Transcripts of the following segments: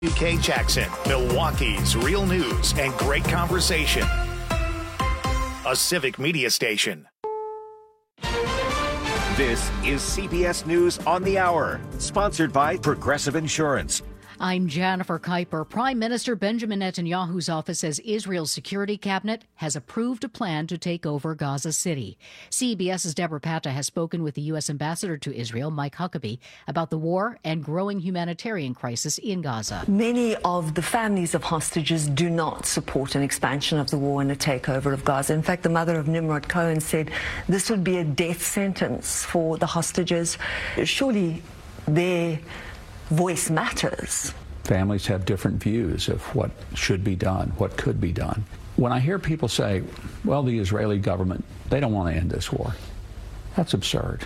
UK Jackson, Milwaukee's real news and great conversation. A civic media station. This is CBS News on the Hour, sponsored by Progressive Insurance. I'm Jennifer Kuiper. Prime Minister Benjamin Netanyahu's office says Israel's security cabinet has approved a plan to take over Gaza City. CBS's Deborah Patta has spoken with the U.S. ambassador to Israel, Mike Huckabee, about the war and growing humanitarian crisis in Gaza. Many of the families of hostages do not support an expansion of the war and a takeover of Gaza. In fact, the mother of Nimrod Cohen said this would be a death sentence for the hostages. Surely their voice matters. Families have different views of what should be done, what could be done. When I hear people say, well, the Israeli government, they don't want to end this war, that's absurd.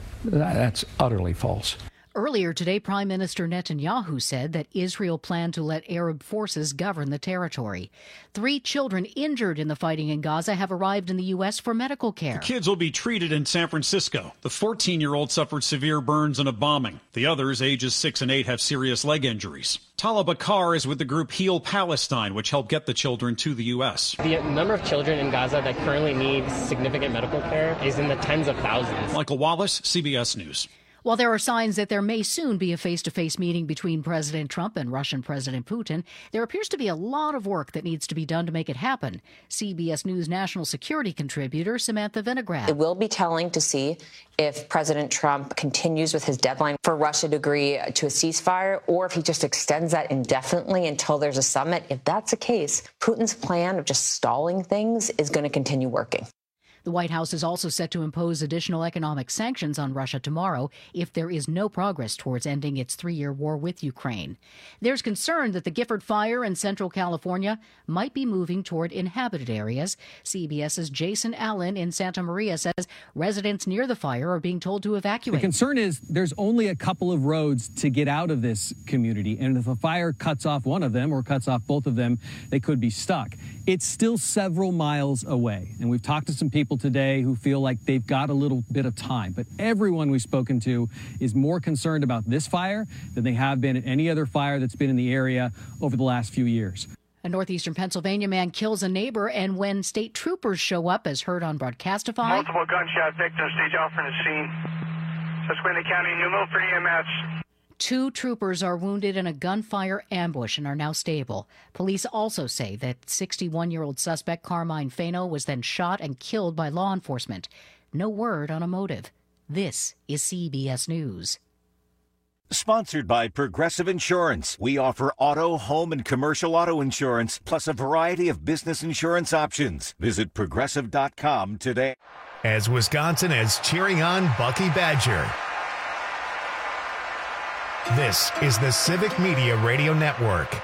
That's utterly false. Earlier today, Prime Minister Netanyahu said that Israel planned to let Arab forces govern the territory. 3 children injured in the fighting in Gaza have arrived in the U.S. for medical care. The kids will be treated in San Francisco. The 14-year-old suffered severe burns in a bombing. The others, ages 6 and 8, have serious leg injuries. Tala Bakar is with the group Heal Palestine, which helped get the children to the U.S. The number of children in Gaza that currently need significant medical care is in the tens of thousands. Michael Wallace, CBS News. While there are signs that there may soon be a face-to-face meeting between President Trump and Russian President Putin, there appears to be a lot of work that needs to be done to make it happen. CBS News national security contributor Samantha Vinograd. It will be telling to see if President Trump continues with his deadline for Russia to agree to a ceasefire, or if he just extends that indefinitely until there's a summit. If that's the case, Putin's plan of just stalling things is going to continue working. The White House is also set to impose additional economic sanctions on Russia tomorrow if there is no progress towards ending its 3-year war with Ukraine. There's concern that the Gifford Fire in Central California might be moving toward inhabited areas. CBS's Jason Allen in Santa Maria says residents near the fire are being told to evacuate. The concern is there's only a couple of roads to get out of this community, and if a fire cuts off one of them or cuts off both of them, they could be stuck. It's still several miles away, and we've talked to some people today who feel like they've got a little bit of time. But everyone we've spoken to is more concerned about this fire than they have been at any other fire that's been in the area over the last few years. A northeastern Pennsylvania man kills a neighbor, and when state troopers show up, as heard on Broadcastify. Multiple gunshot victims, stage off from the scene. Susquehanna County, New Milford EMS. 2 troopers are wounded in a gunfire ambush and are now stable. Police also say that 61-year-old suspect Carmine Fano was then shot and killed by law enforcement. No word on a motive. This is CBS News. Sponsored by Progressive Insurance. We offer auto, home, and commercial auto insurance, plus a variety of business insurance options. Visit Progressive.com today. As Wisconsin is cheering on Bucky Badger. This is the Civic Media Radio Network.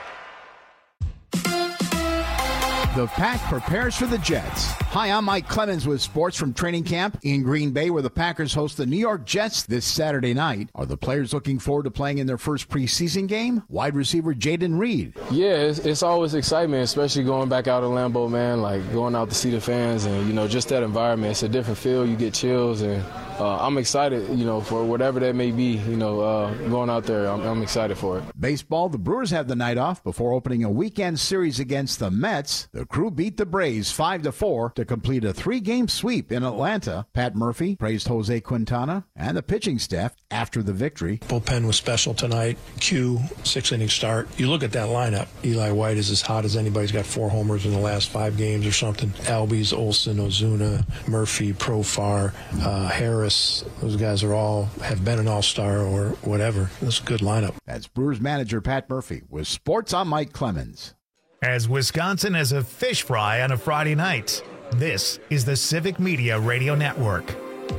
The Pack prepares for the Jets. Hi, I'm Mike Clemens with sports from training camp in Green Bay, where the Packers host the New York Jets this Saturday night. Are the players looking forward to playing in their first preseason game? Wide receiver Jaden Reed. Yeah, it's always excitement, especially going back out to Lambeau, man, like going out to see the fans and, just that environment. It's a different feel. You get chills, and I'm excited, for whatever that may be, going out there. I'm excited for it. Baseball, the Brewers have the night off before opening a weekend series against the Mets. The Crew beat the Braves 5-4 to complete a 3-game sweep in Atlanta. Pat Murphy praised Jose Quintana and the pitching staff after the victory. Bullpen was special tonight. Q, 6-inning start. You look at that lineup. Eli White is as hot as anybody's got 4 homers in the last 5 games or something. Albies, Olsen, Ozuna, Murphy, Profar, Harris. Those guys have been an all-star or whatever. That's a good lineup. That's Brewers manager Pat Murphy with Sports on Mike Clemens. As Wisconsin is a fish fry on a Friday night, this is the Civic Media Radio Network.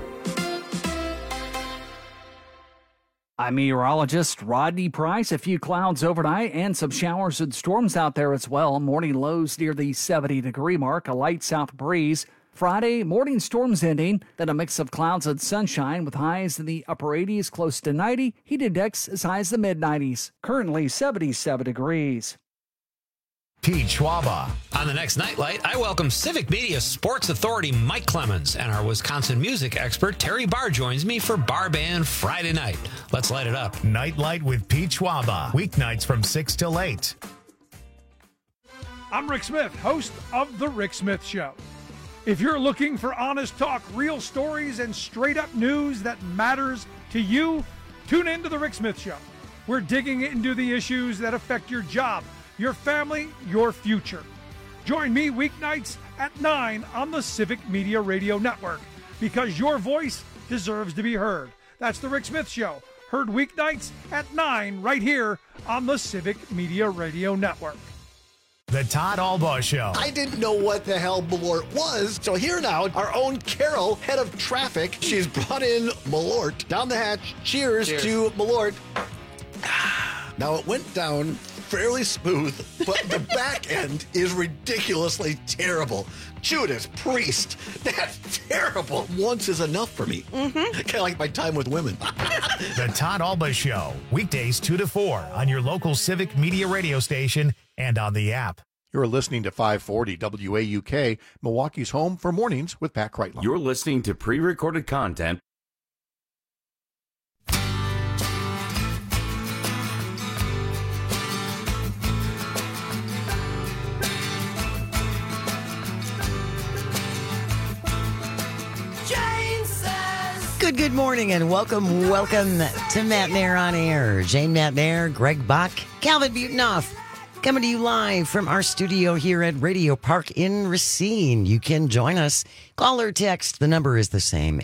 I'm meteorologist Rodney Price. A few clouds overnight and some showers and storms out there as well. Morning lows near the 70-degree mark, a light south breeze. Friday, morning storms ending, then a mix of clouds and sunshine with highs in the upper 80s, close to 90. Heat index as high as the mid-90s. Currently 77 degrees. Pete Schwaba. On the next Nightlight, I welcome Civic Media Sports Authority Mike Clemens, and our Wisconsin music expert Terry Barr joins me for Bar Band Friday night. Let's light it up. Nightlight with Pete Schwaba. Weeknights from 6 till 8. I'm Rick Smith, host of The Rick Smith Show. If you're looking for honest talk, real stories, and straight-up news that matters to you, tune in to The Rick Smith Show. We're digging into the issues that affect your job, your family, your future. Join me weeknights at 9 on the Civic Media Radio Network, because your voice deserves to be heard. That's The Rick Smith Show, heard weeknights at 9 right here on the Civic Media Radio Network. The Todd Albaugh Show. I didn't know what the hell Malort was. So here now, our own Carol, head of traffic. She's brought in Malort down the hatch. Cheers. To Malort. Now, it went down fairly smooth, but the back end is ridiculously terrible. Judas Priest, that's terrible. Once is enough for me. Kind of like my time with women. The Todd Albaugh Show. Weekdays 2 to 4 on your local Civic Media radio station and on the app. You're listening to 540 WAUK, Milwaukee's home for mornings with Pat Kreitler. You're listening to pre-recorded content. Good morning and welcome to Matt Nair on Air. Jane Matt Nair, Greg Bach, Calvin Butenoff, coming to you live from our studio here at Radio Park in Racine. You can join us. Call or text. The number is the same,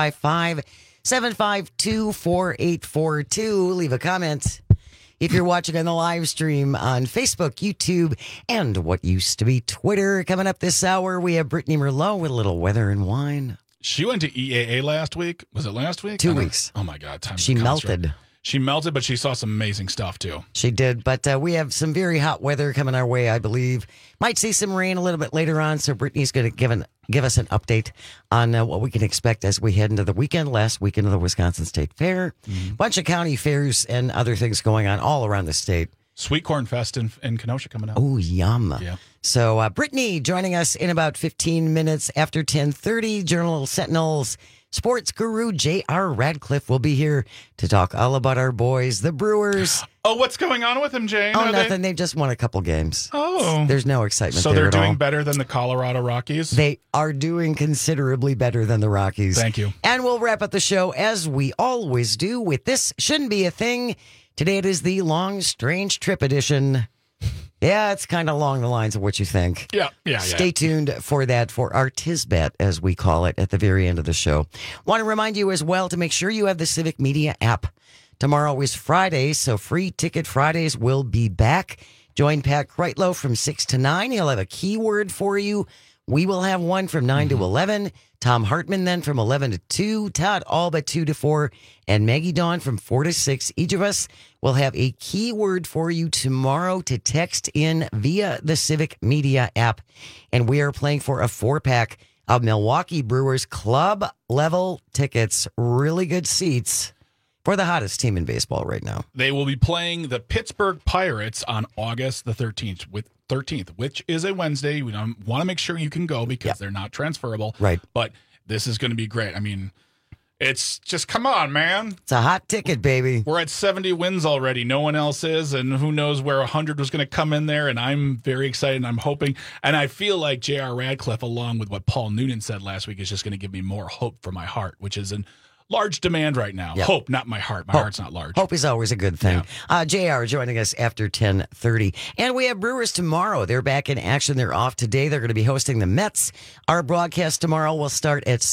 855-752-4842. Leave a comment. If you're watching on the live stream on Facebook, YouTube, and what used to be Twitter, coming up this hour, we have Brittany Merlot with a little weather and wine. She went to EAA last week. Was it last week? 2 weeks. Oh, my God. She melted. She melted, but she saw some amazing stuff, too. She did, but we have some very hot weather coming our way, I believe. Might see some rain a little bit later on, so Brittany's going to give us an update on what we can expect as we head into the weekend, last weekend of the Wisconsin State Fair. Bunch of county fairs and other things going on all around the state. Sweet Corn Fest in Kenosha coming up. Oh, yum. Yeah. So, Brittany joining us in about 15 minutes after 10:30. Journal Sentinel's sports guru J.R. Radcliffe will be here to talk all about our boys, the Brewers. Oh, what's going on with them, Jane? Oh, nothing. They just won a couple games. Oh. There's no excitement so there at all. So they're doing better than the Colorado Rockies? They are doing considerably better than the Rockies. Thank you. And we'll wrap up the show, as we always do, with This Shouldn't Be a Thing. Today it is the Long Strange Trip edition. Yeah, it's kind of along the lines of what you think. Yeah. Stay tuned for that, for our Tisbet, as we call it, at the very end of the show. Want to remind you as well to make sure you have the Civic Media app. Tomorrow is Friday, so Free Ticket Fridays will be back. Join Pat Kreitlow from 6 to 9. He'll have a keyword for you. We will have one from 9 to 11. Tom Hartman then from 11 to 2. Todd Albaugh 2 to 4. And Maggie Dawn from 4 to 6. Each of us will have a keyword for you tomorrow to text in via the Civic Media app. And we are playing for a 4-pack of Milwaukee Brewers club level tickets. Really good seats for the hottest team in baseball right now. They will be playing the Pittsburgh Pirates on August the 13th, which is a Wednesday. We want to make sure you can go because they're not transferable. Right. But this is going to be great. I mean, it's just, come on, man. It's a hot ticket, baby. We're at 70 wins already. No one else is, and who knows where 100 was going to come in there, and I'm very excited, and I'm hoping, and I feel like J.R. Radcliffe, along with what Paul Noonan said last week, is just going to give me more hope for my heart, which is an large demand right now. Yep. Hope, not my heart. My heart's not large. Hope is always a good thing. JR joining us after 10:30. And we have Brewers tomorrow. They're back in action. They're off today. They're going to be hosting the Mets. Our broadcast tomorrow will start at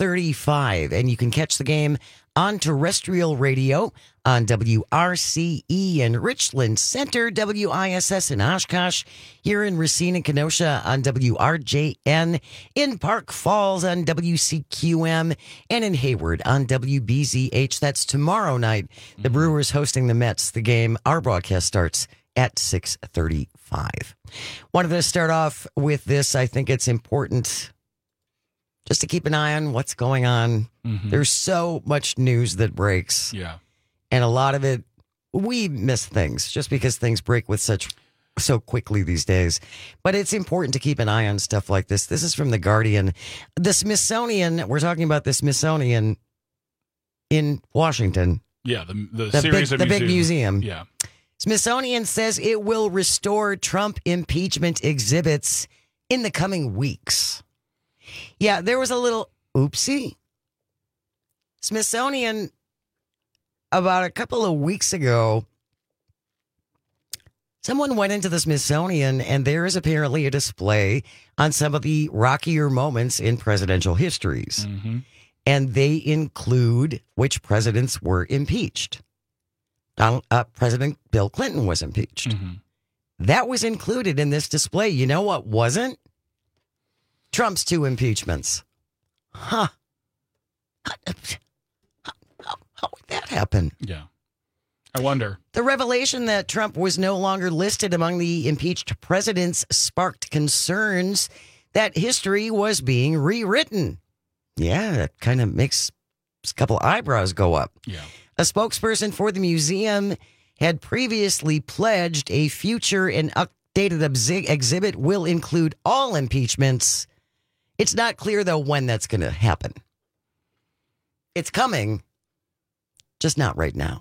6:35. And you can catch the game on terrestrial radio on WRCE in Richland Center, WISS in Oshkosh, here in Racine and Kenosha on WRJN, in Park Falls on WCQM, and in Hayward on WBZH. That's tomorrow night. The Brewers hosting the Mets. The game, our broadcast starts at 6:35. Wanted to start off with this. I think it's important just to keep an eye on what's going on. There's so much news that breaks. Yeah. And a lot of it, we miss things just because things break with such so quickly these days. But it's important to keep an eye on stuff like this. This is from The Guardian. The Smithsonian, we're talking about the Smithsonian in Washington. Yeah, the series of the big museum. Yeah. Smithsonian says it will restore Trump impeachment exhibits in the coming weeks. Yeah, there was a little oopsie. Smithsonian, about a couple of weeks ago, someone went into the Smithsonian and there is apparently a display on some of the rockier moments in presidential histories. Mm-hmm. And they include which presidents were impeached. President Bill Clinton was impeached. Mm-hmm. That was included in this display. You know what wasn't? Trump's 2 impeachments. Huh. How would that happen? Yeah. I wonder. The revelation that Trump was no longer listed among the impeached presidents sparked concerns that history was being rewritten. Yeah, that kind of makes a couple eyebrows go up. Yeah. A spokesperson for the museum had previously pledged a future and updated exhibit will include all impeachments. It's not clear, though, when that's going to happen. It's coming, just not right now.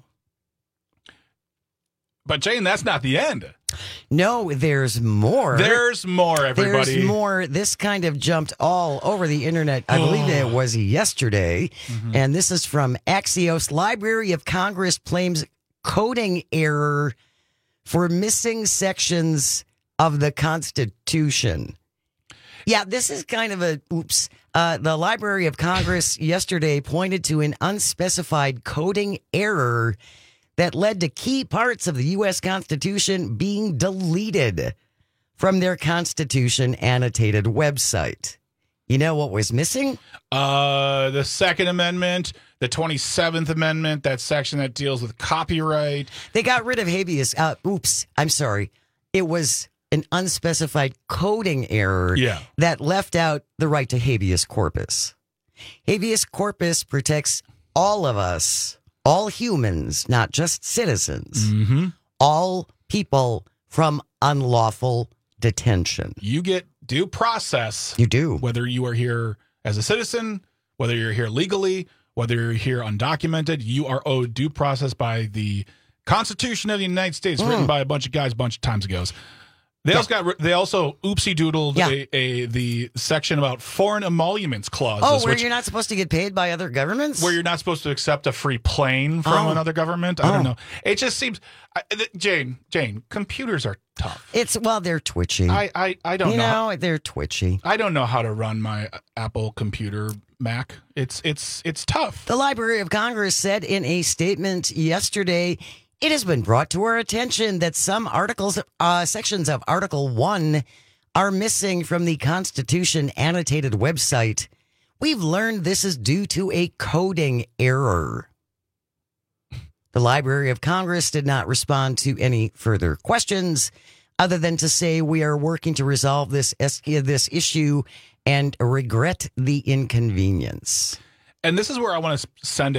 But, Jane, that's not the end. No, there's more. There's more, everybody. There's more. This kind of jumped all over the internet. I believe it was yesterday. Mm-hmm. And this is from Axios. Library of Congress claims coding error for missing sections of the Constitution. Yeah, this is kind of a oops. The Library of Congress yesterday pointed to an unspecified coding error that led to key parts of the U.S. Constitution being deleted from their Constitution annotated website. You know what was missing? The Second Amendment, the 27th Amendment, that section that deals with copyright. They got rid of habeas. Oops, I'm sorry. It was an unspecified coding error that left out the right to habeas corpus. Habeas corpus protects all of us. All humans, not just citizens, all people from unlawful detention. You get due process. You do. Whether you are here as a citizen, whether you're here legally, whether you're here undocumented, you are owed due process by the Constitution of the United States, written by a bunch of guys a bunch of times ago. They also oopsie doodled the section about foreign emoluments clauses. Oh, you're not supposed to get paid by other governments? Where you're not supposed to accept a free plane from another government. I don't know. It just seems, Jane, computers are tough. They're twitchy. I don't know. They're twitchy. I don't know how to run my Apple computer Mac. It's tough. The Library of Congress said in a statement yesterday, it has been brought to our attention that some sections of Article 1 are missing from the Constitution annotated website. We've learned this is due to a coding error. The Library of Congress did not respond to any further questions other than to say we are working to resolve this issue and regret the inconvenience. And this is where I want to send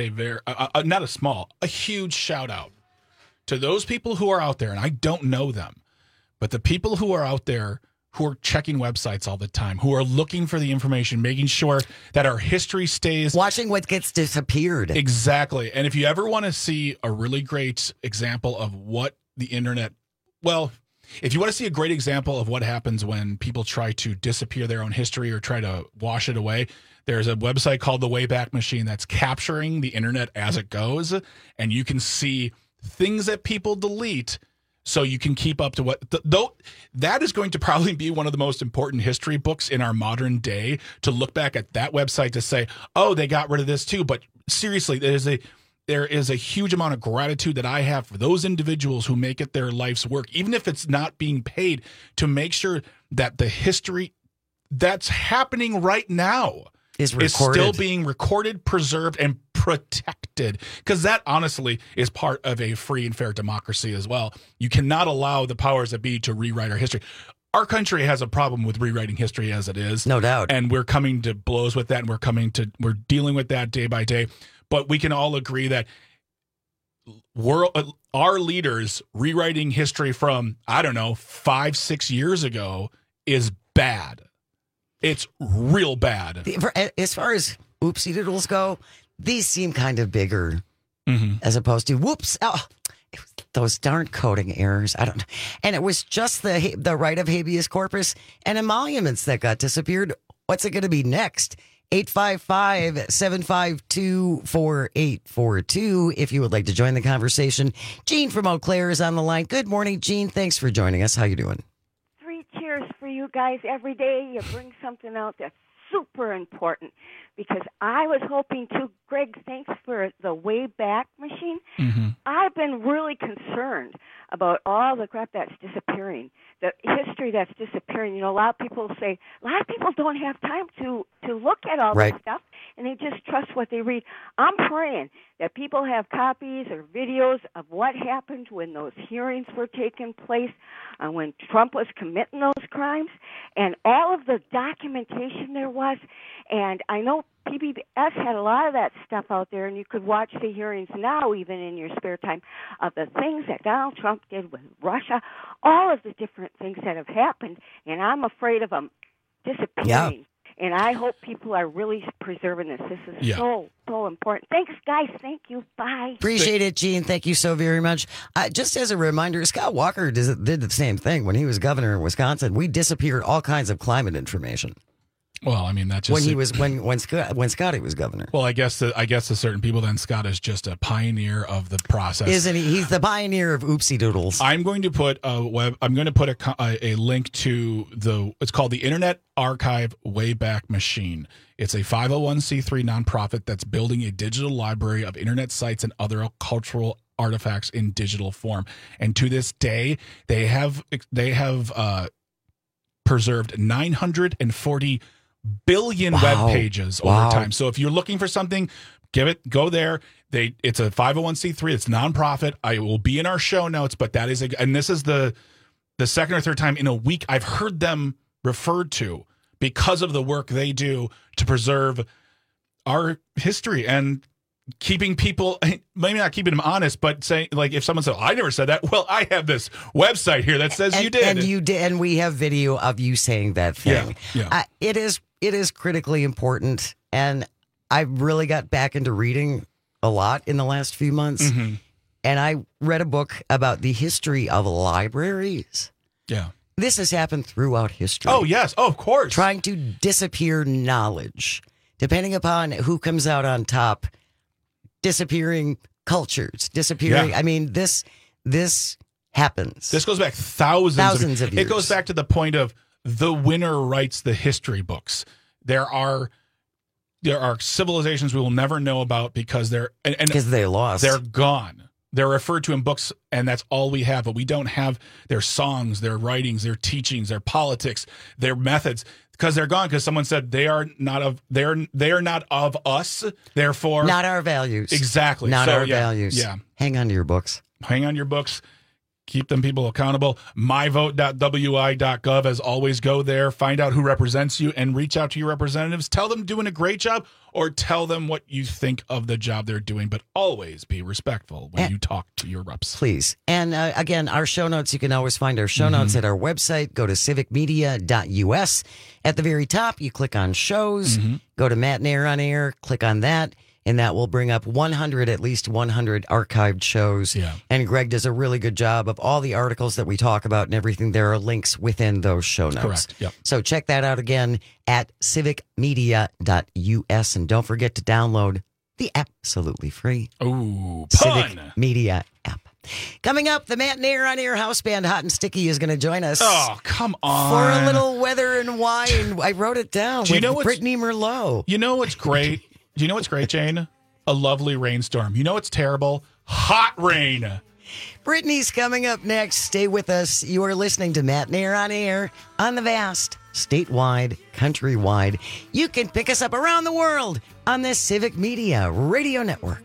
a huge shout out to those people who are out there, and I don't know them, but the people who are out there who are checking websites all the time, who are looking for the information, making sure that our history stays. Watching what gets disappeared. Exactly. And if you ever want to see a really great example of what the internet, if you want to see a great example of what happens when people try to disappear their own history or try to wash it away, there's a website called The Wayback Machine that's capturing the internet as it goes, and you can see things that people delete so you can keep up to what though that is going to probably be one of the most important history books in our modern day, to look back at that website to say, oh, they got rid of this too. But seriously, there is a huge amount of gratitude that I have for those individuals who make it their life's work, even if it's not being paid, to make sure that the history that's happening right now is still being recorded, preserved, and protected. Because that, honestly, is part of a free and fair democracy as well. You cannot allow the powers that be to rewrite our history. Our country has a problem with rewriting history as it is. No doubt. And we're coming to blows with that, and we're dealing with that day by day. But we can all agree that our leaders rewriting history from, I don't know, 5-6 years ago is bad. It's real bad. As far as oopsie doodles go, these seem kind of bigger as opposed to whoops. Oh, those darn coding errors. I don't know. And it was just the right of habeas corpus and emoluments that got disappeared. What's it going to be next? 855-752-4842 if you would like to join the conversation. Jean from Eau Claire is on the line. Good morning, Jean. Thanks for joining us. How you doing? 3 cheers for you guys. Every day you bring something out that's super important, because I was hoping to. Greg, thanks for the Wayback Machine. I've been really concerned about all the crap that's disappearing, the history that's disappearing. You know, a lot of people don't have time to look at all this stuff, and they just trust what they read. I'm praying that people have copies or videos of what happened when those hearings were taking place, when Trump was committing those crimes, and all of the documentation there was. And I know PBS had a lot of that stuff out there, and you could watch the hearings now, even in your spare time, of the things that Donald Trump did with Russia, all of the different things that have happened, and I'm afraid of them disappearing. Yeah. And I hope people are really preserving this. This is so important. Thanks, guys. Thank you. Bye. Appreciate it, Gene. Thank you so very much. Just as a reminder, Scott Walker did the same thing when he was governor in Wisconsin. We disappeared all kinds of climate information. Well, I mean, that's just when Scotty was governor. Well, I guess to certain people, then Scott is just a pioneer of the process, isn't he? He's the pioneer of oopsie doodles. I'm going to put a link to it's called the Internet Archive Wayback Machine. It's a 501c3 nonprofit that's building a digital library of internet sites and other cultural artifacts in digital form. And to this day, they have preserved 940 billion web pages over time. So if you're looking for something, go there. It's a 501c3. It's nonprofit. I will be in our show notes, but that is and this is the second or third time in a week I've heard them referred to because of the work they do to preserve our history and keeping people, maybe not keeping them honest, but saying, like, if someone said, I never said that, well, I have this website here that says you did. And you did, and we have video of you saying that thing. Yeah. It is critically important, and I really got back into reading a lot in the last few months, and I read a book about the history of libraries. Yeah. This has happened throughout history. Oh, yes. Oh, of course. Trying to disappear knowledge, depending upon who comes out on top. Disappearing cultures, disappearing. Yeah. I mean, this happens. This goes back thousands of years. It goes back to the point of the winner writes the history books. There are civilizations we will never know about because they're lost. They're gone. They're referred to in books, and that's all we have. But we don't have their songs, their writings, their teachings, their politics, their methods. Because they're gone. Because someone said they are not of us. Therefore, not our values. Exactly. Not our values. Yeah. Hang on to your books. Hang on to your books. Keep them people accountable. myvote.wi.gov. As always, go there, find out who represents you, and reach out to your representatives. Tell them doing a great job, or tell them what you think of the job they're doing. But always be respectful when you talk to your reps. Please. And again, our show notes, you can always find our show notes at our website. Go to civicmedia.us. At the very top, you click on shows. Go to Matt and Air on Air. Click on that. And that will bring up at least 100 archived shows. Yeah. And Greg does a really good job of all the articles that we talk about and everything. There are links within those show notes. Correct. Yep. So check that out again at civicmedia.us. And don't forget to download the absolutely free Civic Media app. Coming up, the Matt and Air on Air house band Hot and Sticky is going to join us. Oh, come on. For a little weather and wine. I wrote it down with Brittany Merlot. You know what's great? Do you know what's great, Jane? A lovely rainstorm. You know what's terrible? Hot rain. Brittany's coming up next. Stay with us. You are listening to Matt and Air on Air on the vast, statewide, countrywide. You can pick us up around the world on this Civic Media Radio Network.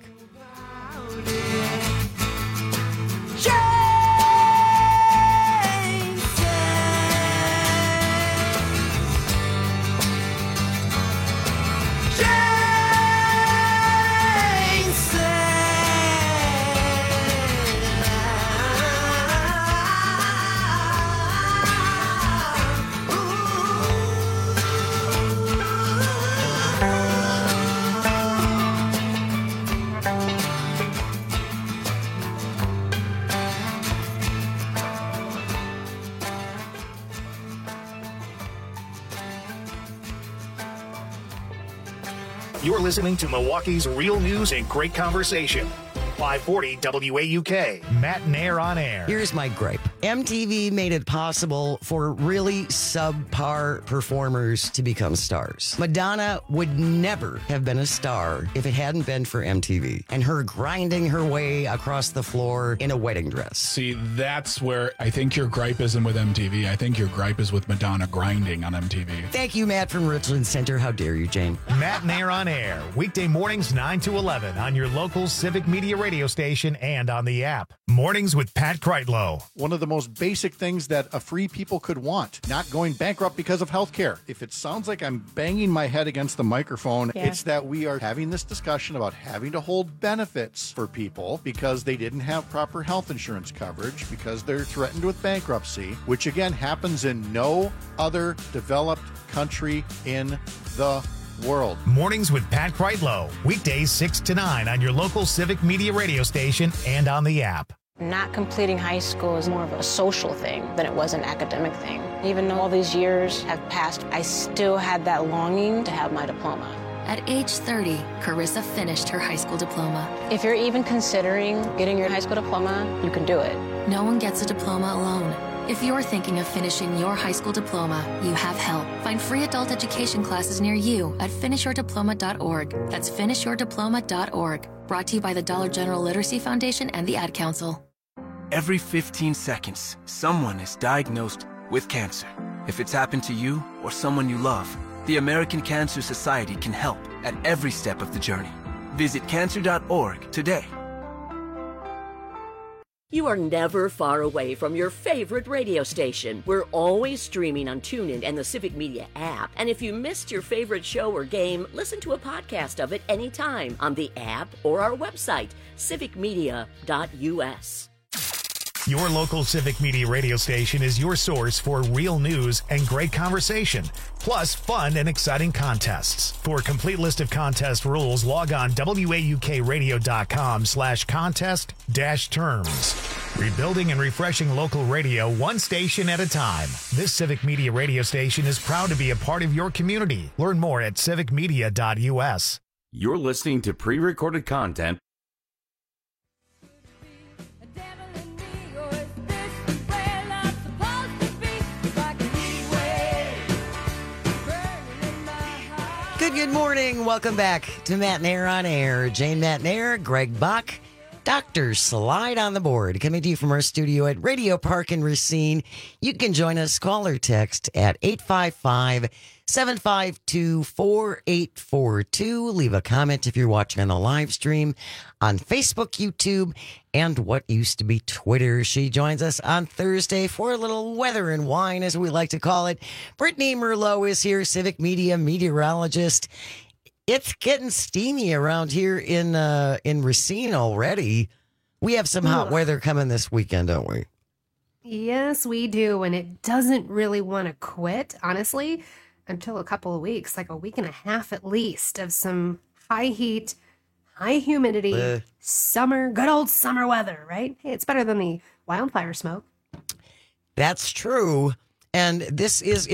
You're listening to Milwaukee's real news and great conversation. 540 WAUK, Matt and Air on Air. Here's my gripe. MTV made it possible for really subpar performers to become stars. Madonna would never have been a star if it hadn't been for MTV and her grinding her way across the floor in a wedding dress. See, that's where I think your gripe isn't with MTV. I think your gripe is with Madonna grinding on MTV. Thank you, Matt from Richland Center. How dare you, Jane? Matt and Air on Air, weekday mornings 9 to 11 on your local Civic Media radio station and on the app. Mornings with Pat Kreitlow. One of the most basic things that a free people could want, not going bankrupt because of healthcare. If it sounds like I'm banging my head against the microphone, it's that we are having this discussion about having to hold benefits for people because they didn't have proper health insurance coverage, because they're threatened with bankruptcy, which again happens in no other developed country in the world. Mornings with Pat Kreitlow. Weekdays 6 to 9 on your local Civic Media radio station and on the app. Not completing high school is more of a social thing than it was an academic thing. Even though all these years have passed, I still had that longing to have my diploma. At age 30, Carissa finished her high school diploma. If you're even considering getting your high school diploma, you can do it. No one gets a diploma alone. If you're thinking of finishing your high school diploma, you have help. Find free adult education classes near you at finishyourdiploma.org. That's finishyourdiploma.org. Brought to you by the Dollar General Literacy Foundation and the Ad Council. Every 15 seconds, someone is diagnosed with cancer. If it's happened to you or someone you love, the American Cancer Society can help at every step of the journey. Visit cancer.org today. You are never far away from your favorite radio station. We're always streaming on TuneIn and the Civic Media app. And if you missed your favorite show or game, listen to a podcast of it anytime on the app or our website, civicmedia.us. Your local Civic Media radio station is your source for real news and great conversation, plus fun and exciting contests. For a complete list of contest rules, log on waukradio.com/contest-terms. Rebuilding and refreshing local radio one station at a time. This Civic Media radio station is proud to be a part of your community. Learn more at civicmedia.us. You're listening to pre-recorded content. Good morning. Welcome back to Matt and Air on Air. Jane, Matt and Air, Greg Buck, Dr. Slide on the board. Coming to you from our studio at Radio Park in Racine. You can join us, call or text at 855-752-4842. Leave a comment if you're watching on the live stream on Facebook, YouTube, and what used to be Twitter. She joins us on Thursday for a little weather and wine, as we like to call it. Brittany Merlot is here, Civic Media meteorologist. It's getting steamy around here in Racine already. We have some hot weather coming this weekend, don't we? Yes, we do, and it doesn't really want to quit, honestly, until a couple of weeks, like a week and a half at least, of some high heat, high humidity, summer, good old summer weather, right? Hey, it's better than the wildfire smoke. That's true. And this is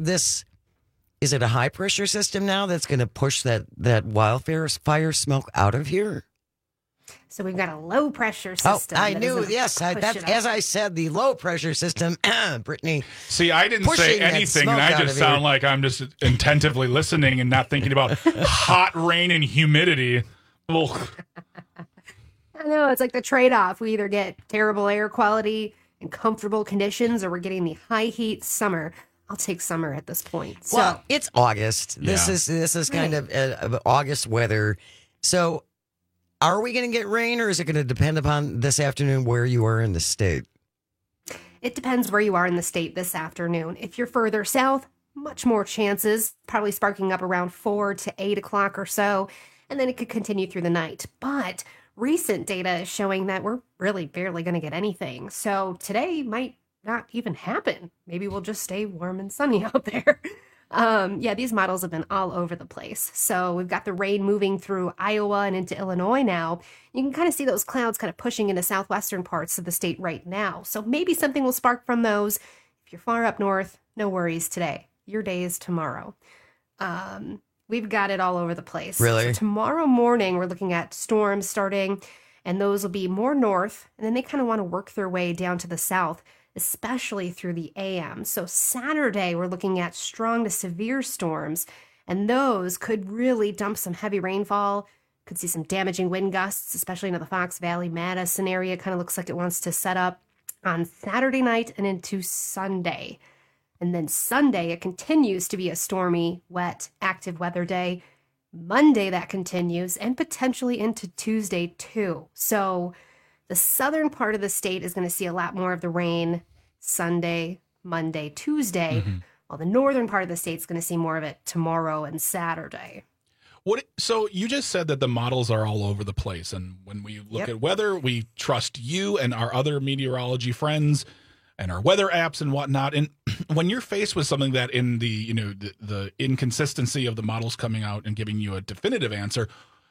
it a high pressure system now that's going to push that wildfire smoke out of here? So we've got a low pressure system. Oh, I knew. Yes, as I said, the low pressure system. Brittany. See, I didn't say anything, and I just sound like I'm just attentively listening and not thinking about hot rain and humidity. I know, it's like the trade-off. We either get terrible air quality and comfortable conditions, or we're getting the high heat summer. I'll take summer at this point. So, well, it's August. This is kind of August weather. So are we going to get rain, or is it going to depend upon this afternoon where you are in the state? It depends where you are in the state this afternoon. If you're further south, much more chances, probably sparking up around 4 to 8 o'clock or so, and then it could continue through the night. But recent data is showing that we're really barely going to get anything. So today might not even happen. Maybe we'll just stay warm and sunny out there. These models have been all over the place. So we've got the rain moving through Iowa and into Illinois now. You can kind of see those clouds kind of pushing into southwestern parts of the state right now. So maybe something will spark from those. If you're far up north, no worries today. Your day is tomorrow. We've got it all over the place. Really? So tomorrow morning, we're looking at storms starting, and those will be more north, and then they kind of want to work their way down to the south, especially through the AM. So Saturday, we're looking at strong to severe storms, and those could really dump some heavy rainfall. Could see some damaging wind gusts, especially into the Fox Valley, Madison area. Kind of looks like it wants to set up on Saturday night and into Sunday. And then Sunday, it continues to be a stormy, wet, active weather day. Monday, that continues, and potentially into Tuesday, too. So the southern part of the state is going to see a lot more of the rain Sunday, Monday, Tuesday, while the northern part of the state is going to see more of it tomorrow and Saturday. So you just said that the models are all over the place, and when we look at weather, we trust you and our other meteorology friends and our weather apps and whatnot. And when you're faced with something that in the the inconsistency of the models coming out and giving you a definitive answer,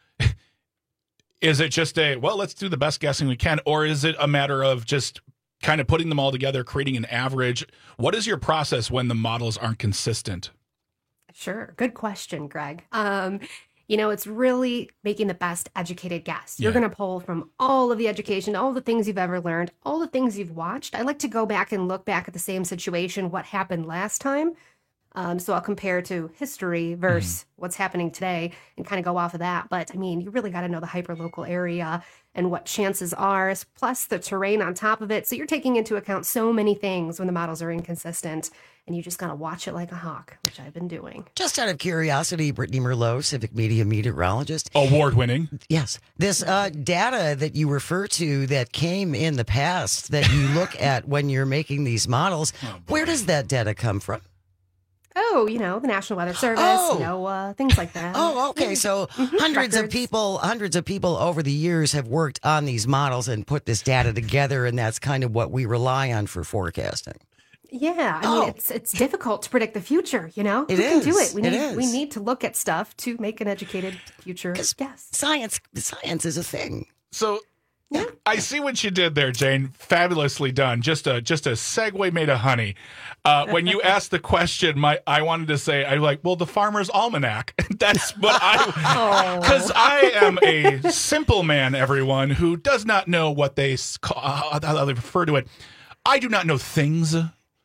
is it just let's do the best guessing we can, or is it a matter of just kind of putting them all together, creating an average? What is your process when the models aren't consistent? Sure. Good question, Greg. It's really making the best educated guess. You're going to pull from all of the education, all the things you've ever learned, all the things you've watched. I like to go back and look back at the same situation, what happened last time. So I'll compare to history versus what's happening today and kind of go off of that. But I mean, you really got to know the hyperlocal area and what chances are, plus the terrain on top of it. So you're taking into account so many things when the models are inconsistent, and you just got to watch it like a hawk, which I've been doing. Just out of curiosity, Brittany Merlot, Civic Media meteorologist. Award-winning. Yes. This data that you refer to that came in the past that you look at when you're making these models, where does that data come from? Oh, the National Weather Service, NOAA, things like that. Oh, okay. So hundreds of people over the years have worked on these models and put this data together, and that's kind of what we rely on for forecasting. Yeah, I mean, it's difficult to predict the future, Who can do it? We need to look at stuff to make an educated future guess. Science is a thing. So I see what you did there, Jane. Fabulously done. Just a segue made of honey. When you asked the question, I wanted to say, the Farmer's Almanac. That's what because I am a simple man, everyone, who does not know what they how they refer to it. I do not know things.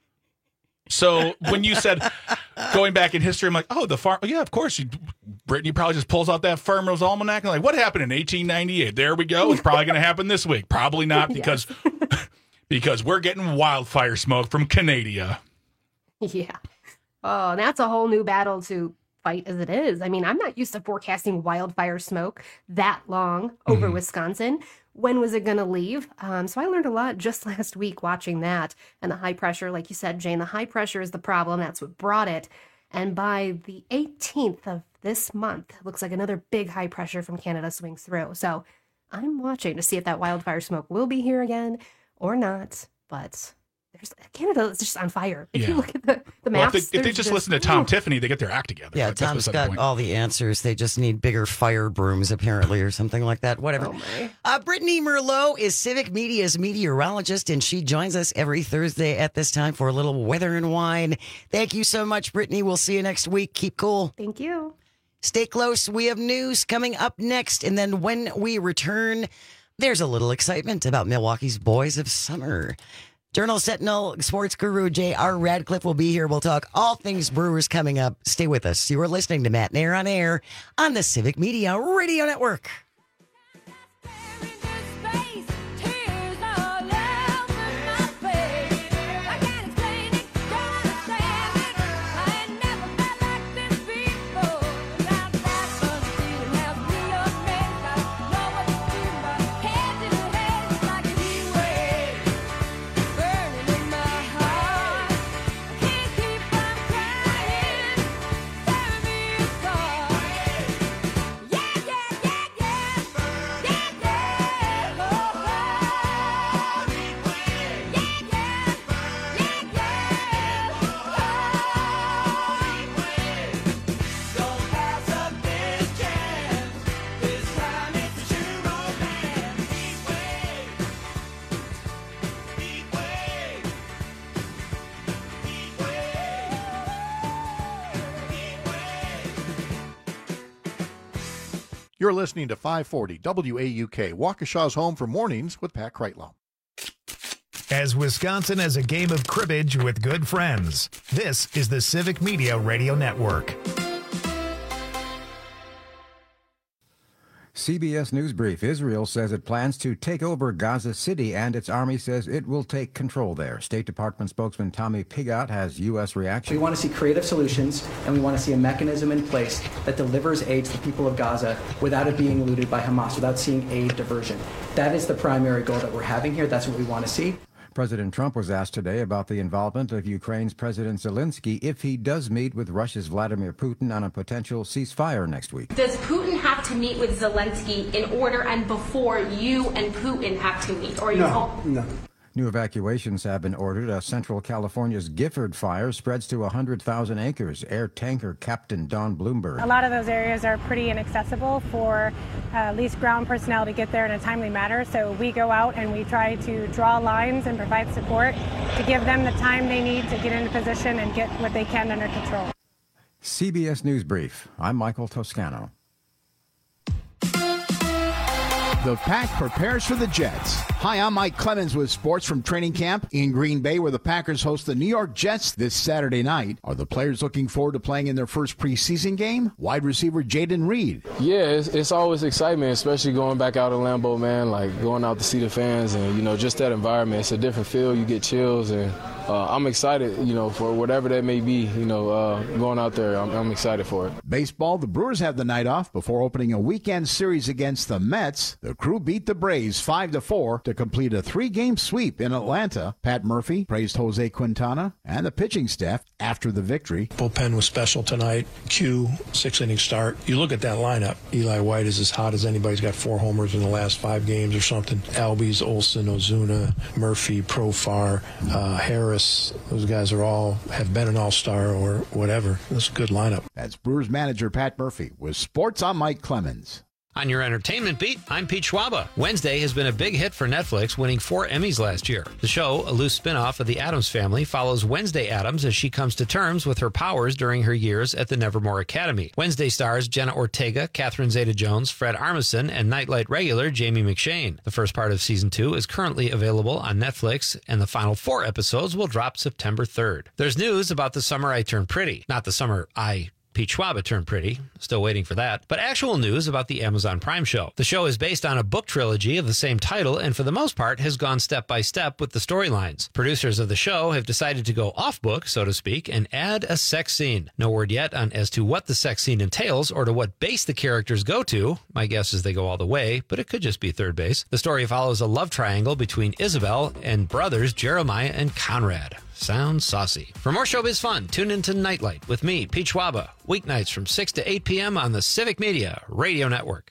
So when you said going back in history, I'm like, of course. Brittany probably just pulls out that Farmer's Almanac and what happened in 1898? There we go. It's probably going to happen this week. Probably not because we're getting wildfire smoke from Canada. Yeah. Oh, that's a whole new battle to fight as it is. I mean, I'm not used to forecasting wildfire smoke that long over Wisconsin. When was it going to leave? So I learned a lot just last week watching that. And the high pressure, like you said, Jane, the high pressure is the problem. That's what brought it. And by the 18th of this month, it looks like another big high pressure from Canada swings through. So I'm watching to see if that wildfire smoke will be here again or not. But Canada is just on fire. If you look at the maps. If they just listen to Tom Tiffany, they get their act together. Yeah, Tom's got all the answers. They just need bigger fire brooms, apparently, or something like that. Whatever. Brittany Merlot is Civic Media's meteorologist, and she joins us every Thursday at this time for a little weather and wine. Thank you so much, Brittany. We'll see you next week. Keep cool. Thank you. Stay close. We have news coming up next, and then when we return, there's a little excitement about Milwaukee's Boys of Summer. Journal Sentinel sports guru J.R. Radcliffe will be here. We'll talk all things Brewers coming up. Stay with us. You are listening to Matt Nair on Air on the Civic Media Radio Network. You're listening to 540 WAUK, Waukesha's home for mornings with Pat Kreitlow. As Wisconsin has a game of cribbage with good friends, this is the Civic Media Radio Network. CBS News Brief. Israel says it plans to take over Gaza City, and its army says it will take control there. State Department spokesman Tommy Pigott has U.S. reaction. We want to see creative solutions, and we want to see a mechanism in place that delivers aid to the people of Gaza without it being looted by Hamas, without seeing aid diversion. That is the primary goal that we're having here. That's what we want to see. President Trump was asked today about the involvement of Ukraine's President Zelensky if he does meet with Russia's Vladimir Putin on a potential ceasefire next week. Does Putin have to meet with Zelensky in order and before you and Putin have to meet? Or No. New evacuations have been ordered. Central California's Gifford fire spreads to 100,000 acres. Air tanker Captain Don Bloomberg. A lot of those areas are pretty inaccessible for at least ground personnel to get there in a timely manner. So we go out and we try to draw lines and provide support to give them the time they need to get into position and get what they can under control. CBS News Brief. I'm Michael Toscano. The Pack prepares for the Jets. Hi, I'm Mike Clemens with sports from training camp in Green Bay, where the Packers host the New York Jets this Saturday night. Are the players looking forward to playing in their first preseason game? Wide receiver Jaden Reed. Yeah, it's always excitement, especially going back out to Lambeau, man, like going out to see the fans and, just that environment. It's a different feel. You get chills, and I'm excited, for whatever that may be, going out there. I'm excited for it. Baseball, the Brewers have the night off before opening a weekend series against the Mets. The crew beat the Braves 5-4 to complete a 3-game sweep in Atlanta. Pat Murphy praised Jose Quintana and the pitching staff after the victory. Bullpen was special tonight. Q, 6-inning start. You look at that lineup. Eli White is as hot as anybody. He's got 4 homers in the last 5 games or something. Albies, Olson, Ozuna, Murphy, Profar, Harris. Those guys have been an all-star or whatever. That's a good lineup. That's Brewers manager Pat Murphy with Sports. I'm Mike Clemens. On your entertainment beat, I'm Pete Schwaba. Wednesday has been a big hit for Netflix, winning 4 Emmys last year. The show, a loose spin-off of The Addams Family, follows Wednesday Addams as she comes to terms with her powers during her years at the Nevermore Academy. Wednesday stars Jenna Ortega, Catherine Zeta-Jones, Fred Armisen, and Nightlight regular Jamie McShane. The first part of Season 2 is currently available on Netflix, and the final 4 episodes will drop September 3rd. There's news about The Summer I Turned Pretty. Not The Summer Pete Schwaba turned pretty. Still waiting for that. But actual news about the Amazon Prime show. The show is based on a book trilogy of the same title and for the most part has gone step by step with the storylines. Producers of the show have decided to go off book, so to speak, and add a sex scene. No word yet on as to what the sex scene entails or to what base the characters go to. My guess is they go all the way, but it could just be third base. The story follows a love triangle between Isabel and brothers Jeremiah and Conrad. Sounds saucy. For more showbiz fun, tune into Nightlight with me, Pete Schwaba, weeknights from 6 to 8 p.m. on the Civic Media Radio Network.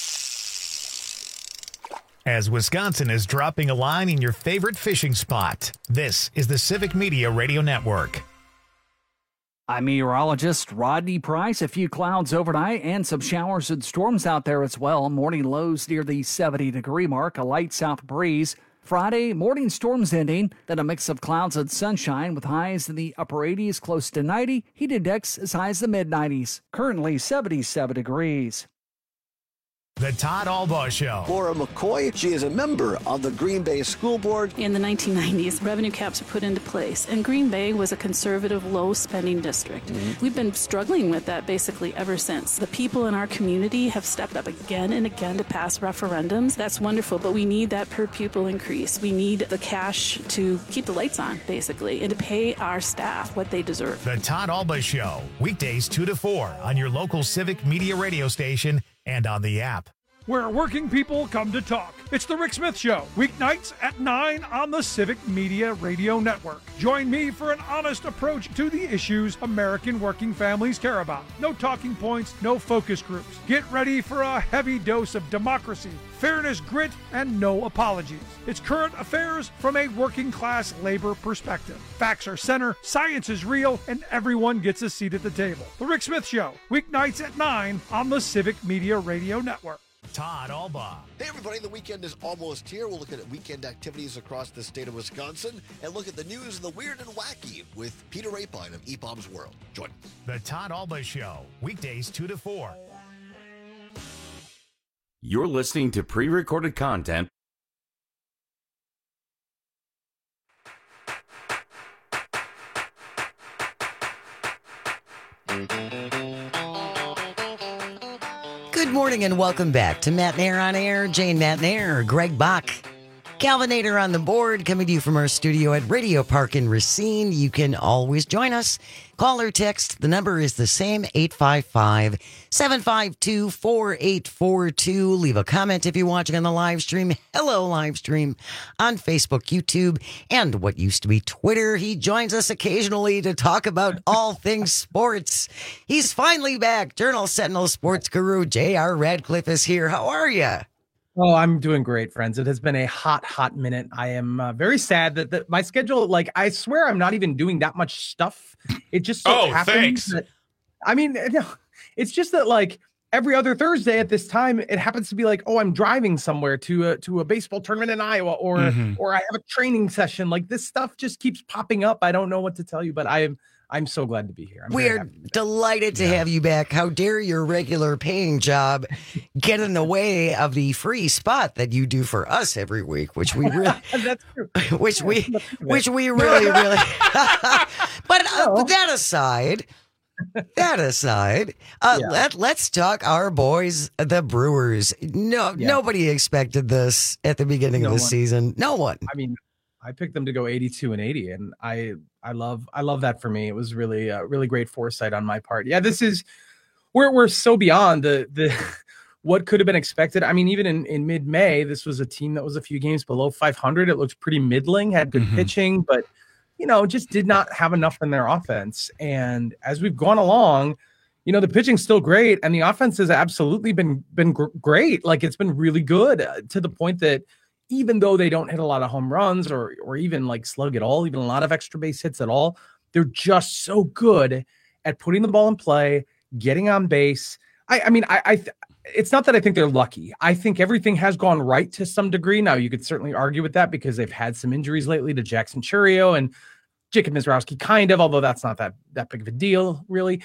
As Wisconsin is dropping a line in your favorite fishing spot, this is the Civic Media Radio Network. I'm meteorologist Rodney Price. A few clouds overnight and some showers and storms out there as well. Morning lows near the 70-degree mark, a light south breeze. Friday, morning storms ending, then a mix of clouds and sunshine with highs in the upper 80s, close to 90, heat index as high as the mid-90s. Currently 77 degrees. The Todd Albaugh Show. Laura McCoy, she is a member of the Green Bay School Board. In the 1990s, revenue caps were put into place, and Green Bay was a conservative, low-spending district. We've been struggling with that basically ever since. The people in our community have stepped up again and again to pass referendums. That's wonderful, but we need that per-pupil increase. We need the cash to keep the lights on, basically, and to pay our staff what they deserve. The Todd Albaugh Show, weekdays 2 to 4 on your local Civic Media radio station and on the app. Where working people come to talk. It's the Rick Smith Show, weeknights at 9 on the Civic Media Radio Network. Join me for an honest approach to the issues American working families care about. No talking points, no focus groups. Get ready for a heavy dose of democracy, fairness, grit, and no apologies. It's current affairs from a working class labor perspective. Facts are center, science is real, and everyone gets a seat at the table. The Rick Smith Show, weeknights at 9 on the Civic Media Radio Network. Todd Albaugh. Hey everybody, the weekend is almost here. We'll look at weekend activities across the state of Wisconsin and look at the news of the weird and wacky with Peter Rapine of EPOM's World. Join us. The Todd Albaugh Show, weekdays 2 to 4. You're listening to pre-recorded content. Good morning and welcome back to Matt Nair on Air. Jane Matt Nair, Greg Bach, Calvinator on the board, coming to you from our studio at Radio Park in Racine. You can always join us. Call or text. The number is the same, 855-752-4842. Leave a comment if you're watching on the live stream. Hello, live stream on Facebook, YouTube, and what used to be Twitter. He joins us occasionally to talk about all things sports. He's finally back. Journal Sentinel sports guru J.R. Radcliffe is here. How are you? Oh, I'm doing great, friends. It has been a hot minute. I am very sad that my schedule, like, I swear I'm not even doing that much stuff. It just so happens that, I mean, it's just that, like, every other Thursday at this time, it happens to be like, oh, I'm driving somewhere to a baseball tournament in Iowa, or I have a training session. Like, this stuff just keeps popping up. I don't know what to tell you, but I'm so glad to be here. We're delighted to have you back. How dare your regular paying job get in the way of the free spot that you do for us every week, which we really, that's true. which we really. But that aside, let's talk our boys, the Brewers. Nobody expected this at the beginning of the season. No one. I mean, I picked them to go 82-80, and I love that for me. It was really really great foresight on my part. Yeah, this is we're so beyond the what could have been expected. I mean, even in mid-May, this was a team that was a few games below 500. It looked pretty middling, had good pitching, but just did not have enough in their offense. And as we've gone along, the pitching's still great, and the offense has absolutely been great. Like, it's been really good to the point that even though they don't hit a lot of home runs or even like slug at all, even a lot of extra base hits at all, they're just so good at putting the ball in play, getting on base. I mean, it's not that I think they're lucky. I think everything has gone right to some degree. Now, you could certainly argue with that because they've had some injuries lately to Jackson Chourio and Jacob Mizrowski, kind of, although that's not that big of a deal, really.